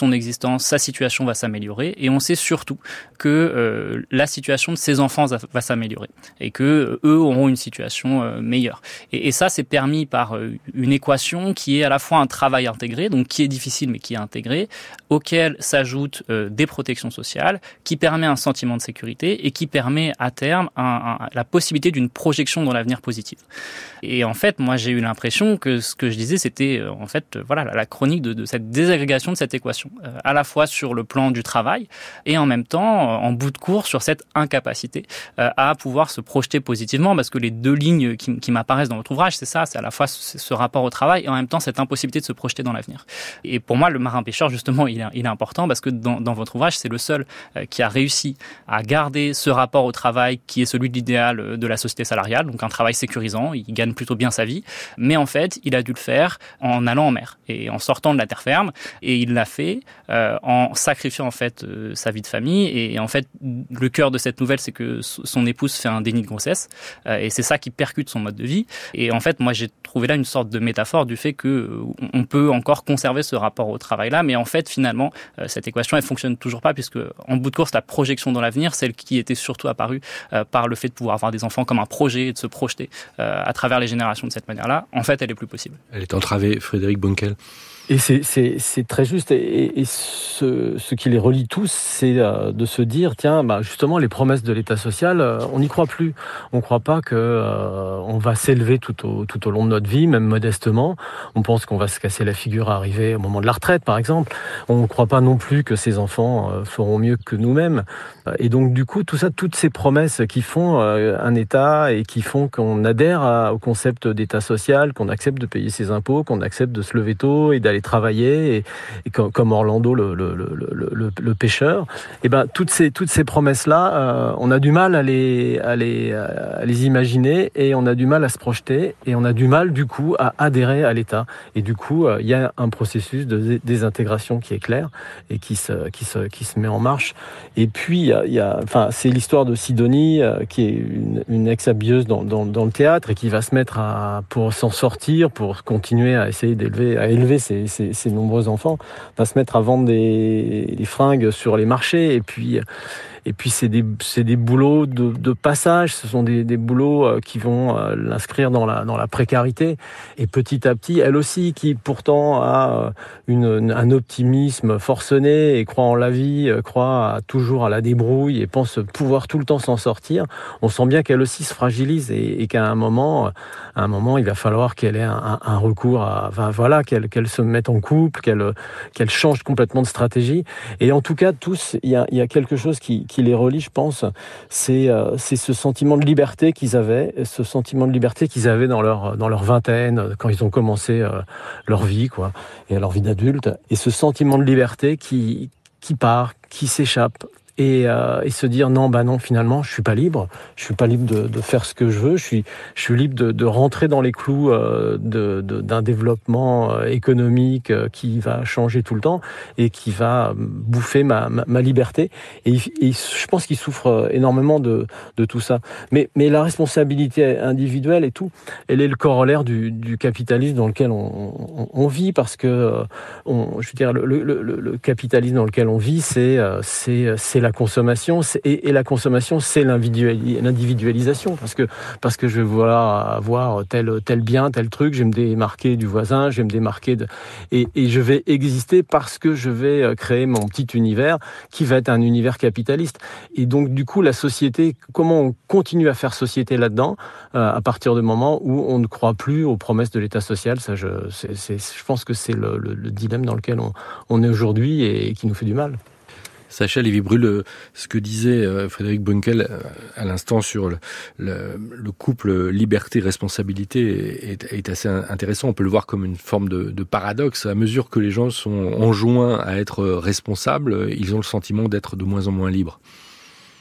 son existence, sa situation va s'améliorer, et on sait surtout que la situation de ses enfants va s'améliorer, et que eux auront une situation meilleure. Et ça, c'est permis par une équation qui est à la fois un travail intégré, donc qui est difficile mais qui est intégré, auquel s'ajoutent des protections sociales, qui permet un sentiment de sécurité et qui permet à terme la possibilité d'une projection dans l'avenir positive. Et en fait, moi, j'ai eu l'impression que ce que je disais, c'était en fait, voilà, la chronique de cette désagrégation de cette équation, à la fois sur le plan du travail et en même temps, en bout de course, sur cette incapacité à pouvoir se projeter positivement, parce que les deux lignes qui m'apparaissent dans votre ouvrage, c'est ça, c'est à la fois ce rapport au travail et en même temps cette impossibilité de se projeter dans l'avenir. Et pour moi, le marin-pêcheur, justement, il est important parce que dans votre ouvrage, c'est le seul qui a réussi à garder ce rapport au travail qui est celui de l'idéal de la société salariale, donc un travail sécurisant, il gagne plutôt bien sa vie, mais en fait, il a dû le faire en allant en mer et en sortant de la terre ferme, et il l'a fait en sacrifiant en fait sa vie de famille, et en fait, le cœur de cette nouvelle, c'est que son épouse fait un déni de grossesse, et c'est ça qui percute son mode de vie. Et en fait, moi, j'ai trouvé là une sorte de métaphore du fait que on peut encore conserver ce rapport au travail-là, mais en fait, finalement, cette équation, elle fonctionne toujours pas, puisque en bout de course, la projection dans l'avenir, celle qui était surtout apparue par le fait de pouvoir avoir des enfants comme un projet et de se projeter à travers les générations de cette manière-là, en fait, elle est plus possible. Elle est entravée, Frédéric Bonnequel. Et c'est très juste. Et ce qui les relie tous, c'est de se dire, tiens, justement, les promesses de l'État social, on n'y croit plus. On ne croit pas que on va s'élever tout au long de notre vie, même modestement. On pense qu'on va se casser la figure à arriver au moment de la retraite, par exemple. On ne croit pas non plus que ces enfants feront mieux que nous-mêmes. Et donc, du coup, tout ça, toutes ces promesses qui font un État et qui font qu'on adhère au concept d'État social, qu'on accepte de payer ses impôts, qu'on accepte de se lever tôt et d'aller travailler, et comme Orlando le pêcheur, et toutes ces promesses-là, on a du mal à les imaginer, et on a du mal à se projeter, et on a du mal du coup à adhérer à l'État. Et du coup, il y a un processus de désintégration qui est clair et qui se met en marche. Et puis c'est l'histoire de Sidonie, qui est une ex-habilleuse dans le théâtre, et qui va se mettre pour s'en sortir, pour continuer à essayer à élever ces nombreux enfants, va se mettre à vendre des fringues sur les marchés, et puis c'est des boulots de passage, ce sont des boulots qui vont l'inscrire dans la précarité, et petit à petit, elle aussi, qui pourtant a un optimisme forcené et croit en la vie, croit toujours à la débrouille et pense pouvoir tout le temps s'en sortir, on sent bien qu'elle aussi se fragilise, et qu'à un moment, il va falloir qu'elle ait un recours qu'elle se mette en couple, qu'elle change complètement de stratégie. Et en tout cas, tous, il y a quelque chose qui les relie, je pense, c'est ce sentiment de liberté qu'ils avaient, dans leur vingtaine, quand ils ont commencé leur vie, quoi, et leur vie d'adulte, et ce sentiment de liberté qui part, qui s'échappe. Et se dire non, finalement, je suis pas libre de faire ce que je veux, je suis libre de rentrer dans les clous d'un développement économique qui va changer tout le temps et qui va bouffer ma liberté. Et je pense qu'il souffre énormément de tout ça. Mais la responsabilité individuelle et tout, elle est le corollaire du capitalisme dans lequel on vit, parce que le capitalisme dans lequel on vit, c'est la consommation, et la consommation, c'est l'individualisation, parce que je vais vouloir avoir tel bien, tel truc, je vais me démarquer du voisin, je vais me démarquer et je vais exister parce que je vais créer mon petit univers qui va être un univers capitaliste. Et donc du coup, la société, comment on continue à faire société là-dedans à partir du moment où on ne croit plus aux promesses de l'État social? Ça, je pense que c'est le dilemme dans lequel on est aujourd'hui et qui nous fait du mal. Sacha Lévy-Bruhl, ce que disait Frédéric Bonnequel à l'instant sur le couple liberté-responsabilité est assez intéressant. On peut le voir comme une forme de paradoxe. À mesure que les gens sont enjoints à être responsables, ils ont le sentiment d'être de moins en moins libres.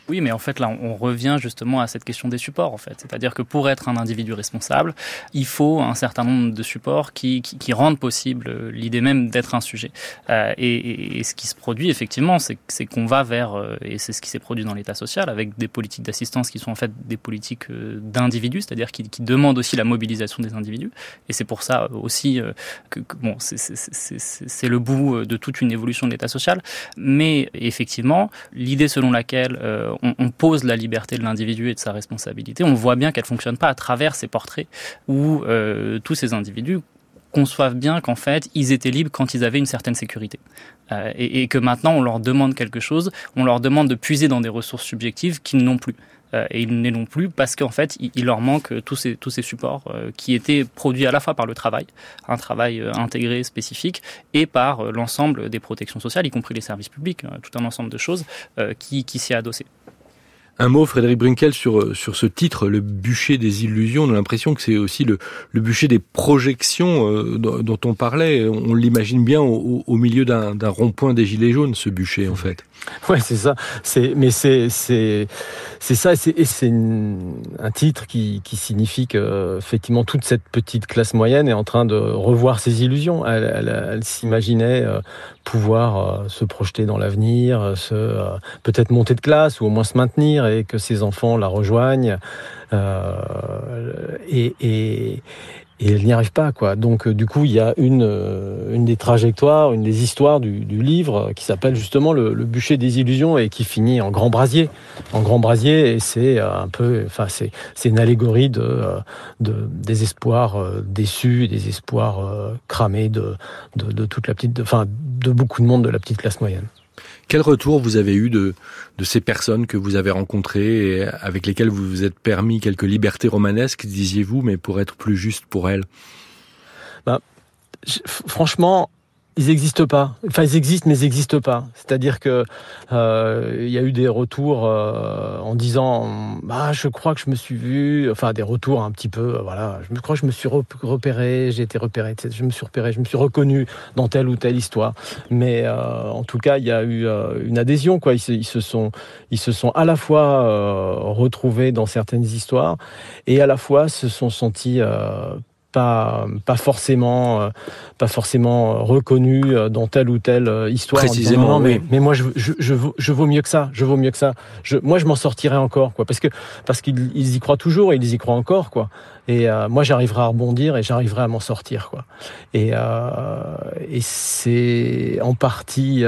Oui, mais en fait, là, on revient justement à cette question des supports, en fait. C'est-à-dire que pour être un individu responsable, il faut un certain nombre de supports qui rendent possible l'idée même d'être un sujet. Et ce qui se produit, effectivement, c'est qu'on va vers, et c'est ce qui s'est produit dans l'État social, avec des politiques d'assistance qui sont en fait des politiques d'individus, c'est-à-dire qui demandent aussi la mobilisation des individus. Et c'est pour ça aussi que bon, c'est le bout de toute une évolution de l'État social. Mais effectivement, l'idée selon laquelle on pose la liberté de l'individu et de sa responsabilité, on voit bien qu'elle ne fonctionne pas à travers ces portraits où tous ces individus conçoivent bien qu'en fait, ils étaient libres quand ils avaient une certaine sécurité. Et que maintenant, on leur demande quelque chose, on leur demande de puiser dans des ressources subjectives qu'ils n'ont plus. Et ils ne l'ont plus parce qu'en fait, il leur manque tous ces supports qui étaient produits à la fois par le travail, un travail intégré, spécifique, et par l'ensemble des protections sociales, y compris les services publics, tout un ensemble de choses qui s'y adossaient. Un mot, Frédéric Brunkel, sur ce titre, le bûcher des illusions. On a l'impression que c'est aussi le bûcher des projections dont on parlait. On l'imagine bien au milieu d'un rond-point des Gilets jaunes, ce bûcher, en fait. Ouais, c'est ça. C'est ça. Et c'est un titre qui signifie que, effectivement, toute cette petite classe moyenne est en train de revoir ses illusions. Elle s'imaginait pouvoir se projeter dans l'avenir, peut-être monter de classe ou au moins se maintenir, et que ses enfants la rejoignent. Et elle n'y arrive pas, quoi. Donc, du coup, il y a une des trajectoires, une des histoires du livre qui s'appelle justement le bûcher des illusions et qui finit en grand brasier. En grand brasier, et c'est un peu, enfin, c'est une allégorie des espoirs déçus, des espoirs cramés de toute la petite, de beaucoup de monde de la petite classe moyenne. Quel retour vous avez eu de ces personnes que vous avez rencontrées et avec lesquelles vous vous êtes permis quelques libertés romanesques, disiez-vous, mais pour être plus juste pour elles? Franchement, ils n'existent pas. Enfin, ils existent, mais ils n'existent pas. C'est-à-dire que il y a eu des retours en disant je crois que je me suis vu, enfin des retours un petit peu, voilà, je crois que je me suis repéré, j'ai été repéré, je me suis reconnu dans telle ou telle histoire. Mais en tout cas, il y a eu une adhésion, quoi. Ils se sont à la fois retrouvés dans certaines histoires et à la fois se sont sentis pas forcément reconnu dans telle ou telle histoire. Précisément, disant, mais moi je vaux mieux que ça. Moi je m'en sortirai encore, quoi, parce qu'ils y croient toujours et ils y croient encore, quoi. Et moi j'arriverai à rebondir et j'arriverai à m'en sortir, quoi. Et c'est en partie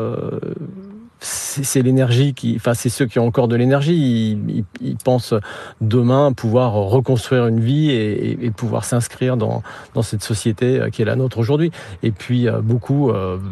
c'est l'énergie c'est ceux qui ont encore de l'énergie. Ils pensent demain pouvoir reconstruire une vie et pouvoir s'inscrire dans cette société qui est la nôtre aujourd'hui. Et puis beaucoup,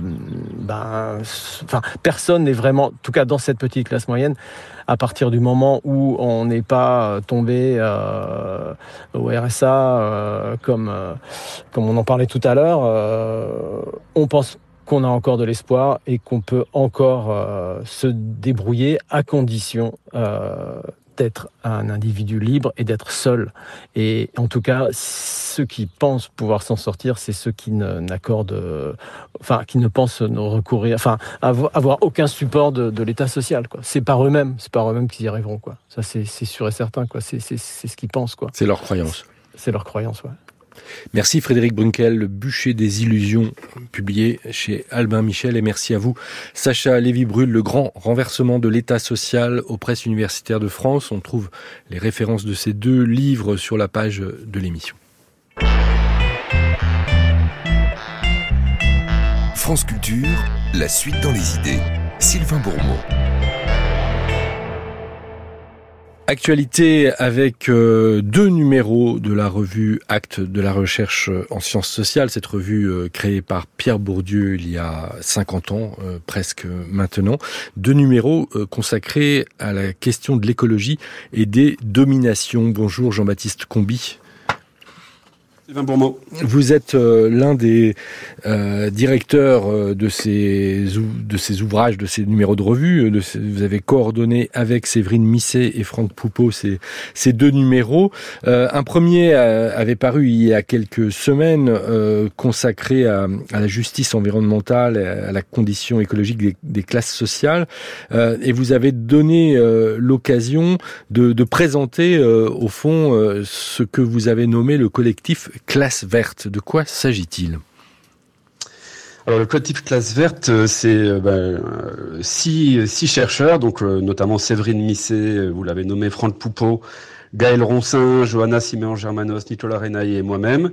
personne n'est vraiment, en tout cas dans cette petite classe moyenne, à partir du moment où on n'est pas tombé au RSA, comme on en parlait tout à l'heure, on pense qu'on a encore de l'espoir et qu'on peut encore se débrouiller à condition d'être un individu libre et d'être seul. Et en tout cas, ceux qui pensent pouvoir s'en sortir, c'est ceux qui qui ne pensent recourir, avoir aucun support de l'État social, quoi. C'est par eux-mêmes qui y arriveront, quoi. Ça, c'est sûr et certain, quoi. C'est ce qu'ils pensent, quoi. C'est leur croyance. C'est leur croyance, ouais. Merci Frédéric Brunkel, Le bûcher des illusions, publié chez Albin Michel, et merci à vous Sacha Lévy-Bruhl, Le grand renversement de l'État social aux presses universitaires de France. On trouve les références de ces deux livres sur la page de l'émission. France Culture, la suite dans les idées. Sylvain Bourmeau. Actualité avec deux numéros de la revue Actes de la recherche en sciences sociales, cette revue créée par Pierre Bourdieu il y a 50 ans, presque maintenant. Deux numéros consacrés à la question de l'écologie et des dominations. Bonjour Jean-Baptiste Comby. Sylvain Bourmeau. Vous êtes l'un des directeurs de ces ouvrages, de ces numéros de revue. Vous avez coordonné avec Séverine Misset et Franck Poupeau ces deux numéros. Un premier avait paru il y a quelques semaines, consacré à la justice environnementale, à la condition écologique des classes sociales. Et vous avez donné l'occasion de présenter, au fond, ce que vous avez nommé le collectif Classe verte. De quoi s'agit-il ? Alors le collectif Classe verte, c'est 6 chercheurs, donc notamment Séverine Misset, vous l'avez nommé, Franck Poupeau, Gaël Roncin, Johanna Siméon-Germanos, Nicolas Renaï et moi-même,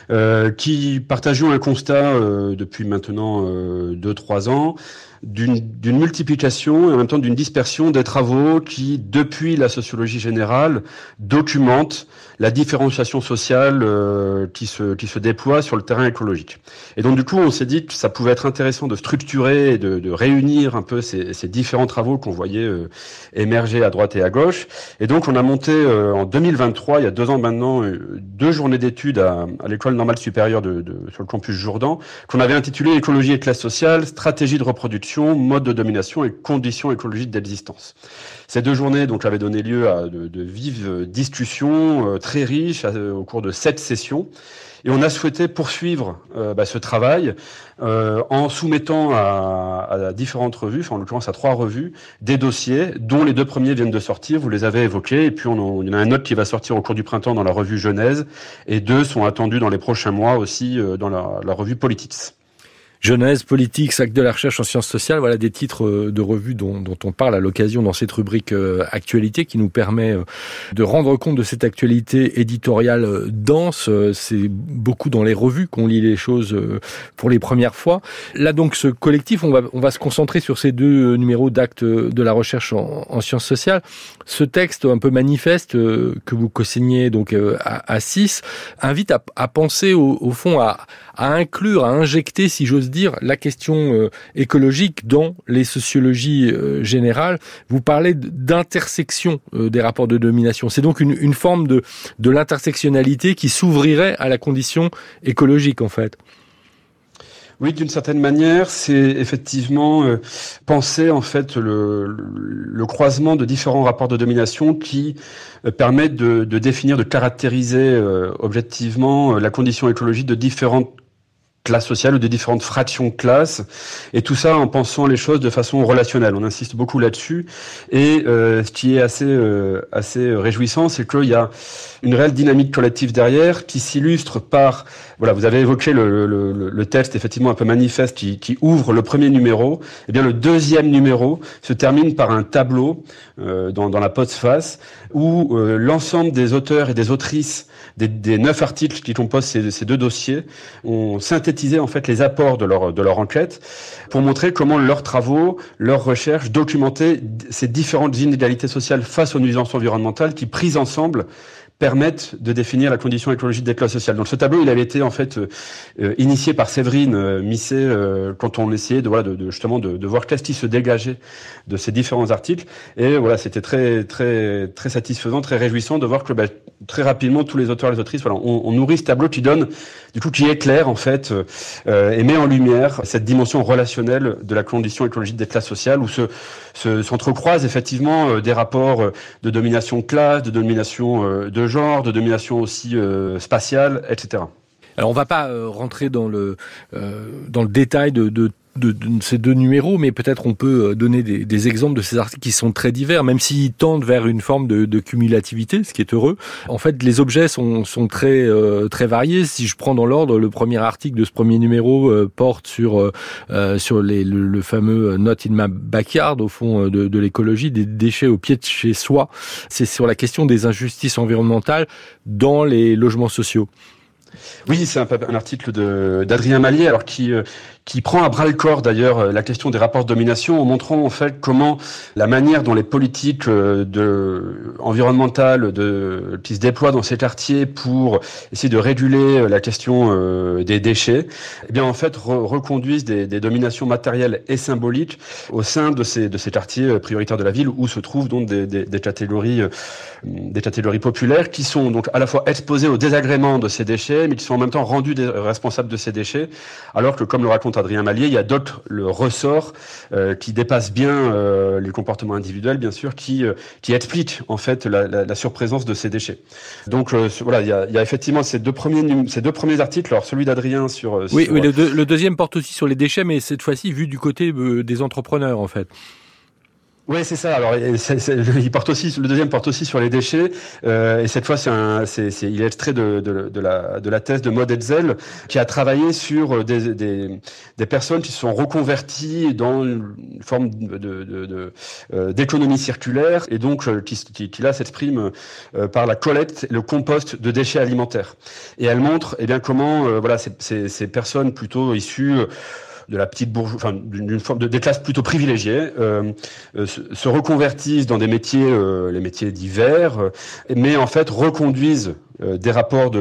qui partageons un constat depuis maintenant 2-3 ans d'une multiplication et en même temps d'une dispersion des travaux qui, depuis la sociologie générale, documentent la différenciation sociale qui se déploie sur le terrain écologique. Et donc du coup, on s'est dit que ça pouvait être intéressant de structurer et de réunir un peu ces différents travaux qu'on voyait émerger à droite et à gauche. Et donc on a monté en 2023, il y a 2 ans maintenant, 2 journées d'études à l'école normale supérieure sur le campus Jourdan, qu'on avait intitulé Écologie et classe sociale, stratégie de reproduction, mode de domination et conditions écologiques d'existence. Ces 2 journées donc avaient donné lieu à de vives discussions très riches au cours de 7 sessions. Et on a souhaité poursuivre ce travail en soumettant à différentes revues, en l'occurrence à 3 revues, des dossiers dont les 2 premiers viennent de sortir, vous les avez évoqués, et puis il y en a un autre qui va sortir au cours du printemps dans la revue Genèse, et 2 sont attendus dans les prochains mois aussi dans la revue Politics. Genèse, politique, acte de la recherche en sciences sociales, voilà des titres de revues dont on parle à l'occasion dans cette rubrique actualité qui nous permet de rendre compte de cette actualité éditoriale dense. C'est beaucoup dans les revues qu'on lit les choses pour les premières fois. Là donc ce collectif, on va se concentrer sur ces 2 numéros d'acte de la recherche en sciences sociales. Ce texte un peu manifeste que vous co-signez donc à 6 invite à penser au fond à inclure, à injecter, si j'ose dire, la question écologique dans les sociologies générales. Vous parlez d'intersection des rapports de domination. C'est donc une forme de l'intersectionnalité qui s'ouvrirait à la condition écologique, en fait. Oui, d'une certaine manière, c'est effectivement penser en fait le croisement de différents rapports de domination qui permettent de définir, de caractériser objectivement la condition écologique de différentes classes sociales ou de différentes fractions de classes, et tout ça en pensant les choses de façon relationnelle. On insiste beaucoup là-dessus, et ce qui est assez réjouissant, c'est qu'il y a une réelle dynamique collective derrière qui s'illustre par, voilà, vous avez évoqué le texte effectivement un peu manifeste qui ouvre le premier numéro. Eh bien, le deuxième numéro se termine par un tableau dans la postface où l'ensemble des auteurs et des autrices des 9 articles qui composent ces 2 dossiers ont synthétisé en fait les apports de leur enquête pour montrer comment leurs travaux, leurs recherches documentaient ces différentes inégalités sociales face aux nuisances environnementales qui, prises ensemble, permettent de définir la condition écologique des classes sociales. Donc ce tableau, il avait été en fait initié par Séverine Misset quand on essayait de voir qu'est-ce qui se dégageait de ces différents articles. Et voilà, c'était très très très satisfaisant, très réjouissant de voir que très rapidement tous les auteurs et les autrices, voilà, on nourrit ce tableau qui éclaire en fait et met en lumière cette dimension relationnelle de la condition écologique des classes sociales où s'entrecroisent effectivement des rapports de domination de classe, de domination de genre, de domination aussi spatiale, etc. Alors on va pas rentrer dans le détail de ces 2 numéros, mais peut-être on peut donner des exemples de ces articles qui sont très divers, même s'ils tendent vers une forme de cumulativité, ce qui est heureux. En fait, les objets sont très très variés. Si je prends dans l'ordre, le premier article de ce premier numéro porte sur le fameux Not in my backyard, au fond de l'écologie, des déchets au pied de chez soi. C'est sur la question des injustices environnementales dans les logements sociaux. Oui, c'est un article d'Adrien Mallier, alors qui qui prend à bras le corps d'ailleurs la question des rapports de domination en montrant en fait comment la manière dont les politiques environnementales qui se déploient dans ces quartiers pour essayer de réguler la question des déchets, eh bien en fait reconduisent des dominations matérielles et symboliques au sein de ces quartiers prioritaires de la ville où se trouvent donc des catégories populaires qui sont donc à la fois exposées au désagrément de ces déchets, mais qui sont en même temps rendus responsables de ces déchets, alors que comme le raconte Adrien Mallier, il y a d'autres ressorts qui dépassent bien les comportements individuels, bien sûr, qui expliquent en fait la surprésence de ces déchets. Donc voilà, il y a effectivement ces deux premiers articles. Alors celui d'Adrien sur oui, le deuxième porte aussi sur les déchets, mais cette fois-ci vu du côté des entrepreneurs en fait. Oui, c'est ça. Alors, le deuxième porte aussi sur les déchets. Et cette fois, il est extrait de la thèse de Maud Hetzel, qui a travaillé sur des personnes qui se sont reconverties dans une forme d'économie circulaire et donc qui là s'exprime par la collecte et le compost de déchets alimentaires. Et elle montre, eh bien, comment ces personnes plutôt issues de la petite bourgeoisie, enfin d'une forme des classes plutôt privilégiées, se reconvertissent dans des métiers, les métiers divers, mais en fait reconduisent des rapports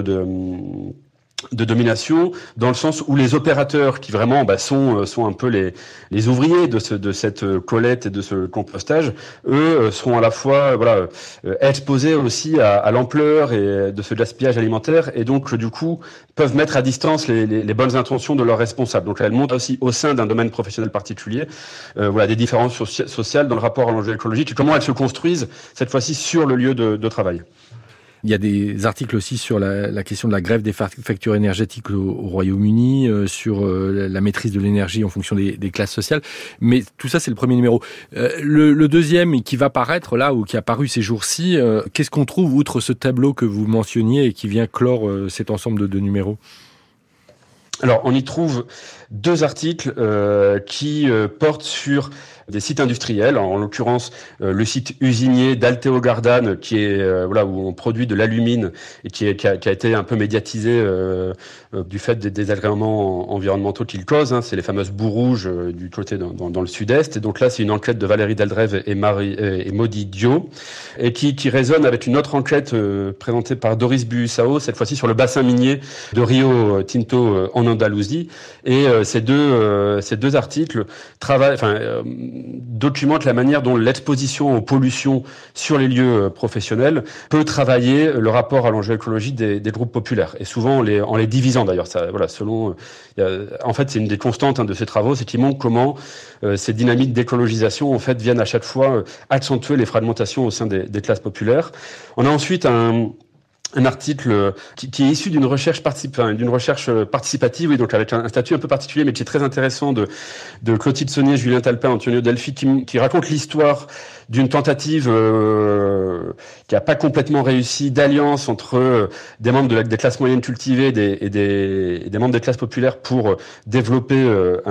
de domination, dans le sens où les opérateurs qui vraiment sont un peu les ouvriers de cette collecte et de ce compostage, eux seront à la fois exposés aussi à l'ampleur et de ce gaspillage alimentaire, et donc du coup peuvent mettre à distance les bonnes intentions de leurs responsables. Donc elle montre aussi au sein d'un domaine professionnel particulier des différences sociales dans le rapport à l'enjeu écologique et comment elles se construisent cette fois-ci sur le lieu de travail. Il y a des articles aussi sur la question de la grève des factures énergétiques au Royaume-Uni, sur la maîtrise de l'énergie en fonction des classes sociales. Mais tout ça, c'est le premier numéro. Le deuxième qui va paraître là, ou qui a paru ces jours-ci, qu'est-ce qu'on trouve outre ce tableau que vous mentionniez et qui vient clore cet ensemble de deux numéros ? Alors, on y trouve deux articles qui portent sur des sites industriels, en l'occurrence le site usinier d'Alteo Gardanne, qui est où on produit de l'alumine et qui a été un peu médiatisé du fait des désagréments environnementaux qu'il cause. C'est les fameuses boues rouges du côté dans le sud-est. Et donc là, c'est une enquête de Valérie Deldrève et Maudy Dio, et qui résonne avec une autre enquête présentée par Doris Buussao, cette fois-ci sur le bassin minier de Rio Tinto en Andalousie. Et ces deux articles documentent la manière dont l'exposition aux pollutions sur les lieux professionnels peut travailler le rapport à l'enjeu écologique des groupes populaires. Et souvent en les divisant d'ailleurs. En fait, c'est une des constantes de ces travaux, c'est qu'ils montrent comment ces dynamiques d'écologisation en fait viennent à chaque fois accentuer les fragmentations au sein des classes populaires. On a ensuite un article qui est issu d'une recherche participative, oui, donc avec un statut un peu particulier, mais qui est très intéressant de Clotilde Saunier, Julien Talpin, Antonio Delphi, qui raconte l'histoire d'une tentative qui n'a pas complètement réussi d'alliance entre des membres des classes moyennes cultivées et des membres des classes populaires pour développer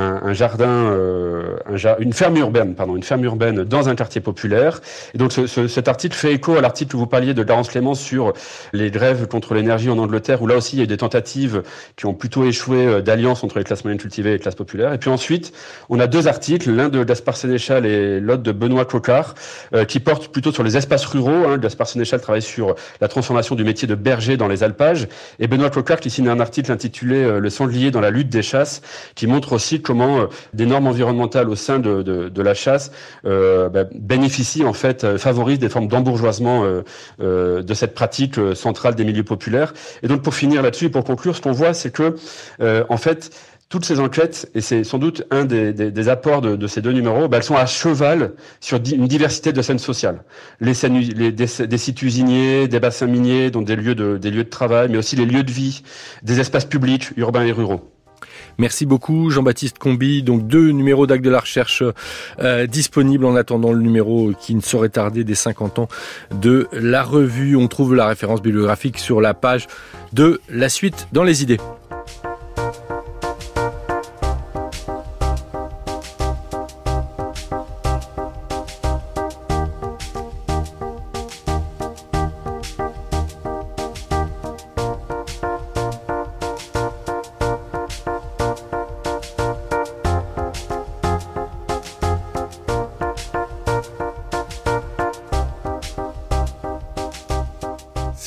une ferme urbaine dans un quartier populaire. Et donc cet article fait écho à l'article que vous parliez de Laurence Clément sur les grèves contre l'énergie en Angleterre, où là aussi il y a eu des tentatives qui ont plutôt échoué d'alliance entre les classes moyennes cultivées et les classes populaires. Et puis ensuite, on a deux articles, l'un de Gaspard Sénéchal et l'autre de Benoît Coquart, qui portent plutôt sur les espaces ruraux. Gaspard Sénéchal travaille sur la transformation du métier de berger dans les alpages, et Benoît Coquart qui signe un article intitulé « Le sanglier dans la lutte des chasses », qui montre aussi comment des normes environnementales au sein de la chasse bénéficient, en fait, favorisent des formes d'embourgeoisement de cette pratique centrale des milieux populaires. Et donc pour finir là-dessus et pour conclure, ce qu'on voit, c'est que en fait toutes ces enquêtes, et c'est sans doute un des apports de ces deux numéros, elles sont à cheval sur une diversité de scènes sociales. Des sites usiniers, des bassins miniers, donc des lieux de travail, mais aussi les lieux de vie, des espaces publics, urbains et ruraux. Merci beaucoup Jean-Baptiste Combi. Donc 2 numéros d'Actes de la Recherche disponibles en attendant le numéro qui ne saurait tarder des 50 ans de la revue. On trouve la référence bibliographique sur la page de La Suite dans les idées.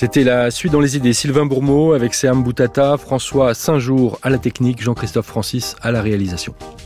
C'était la suite dans les idées. Sylvain Bourmeau avec Séam Boutata, François Saint-Jour à la technique, Jean-Christophe Francis à la réalisation.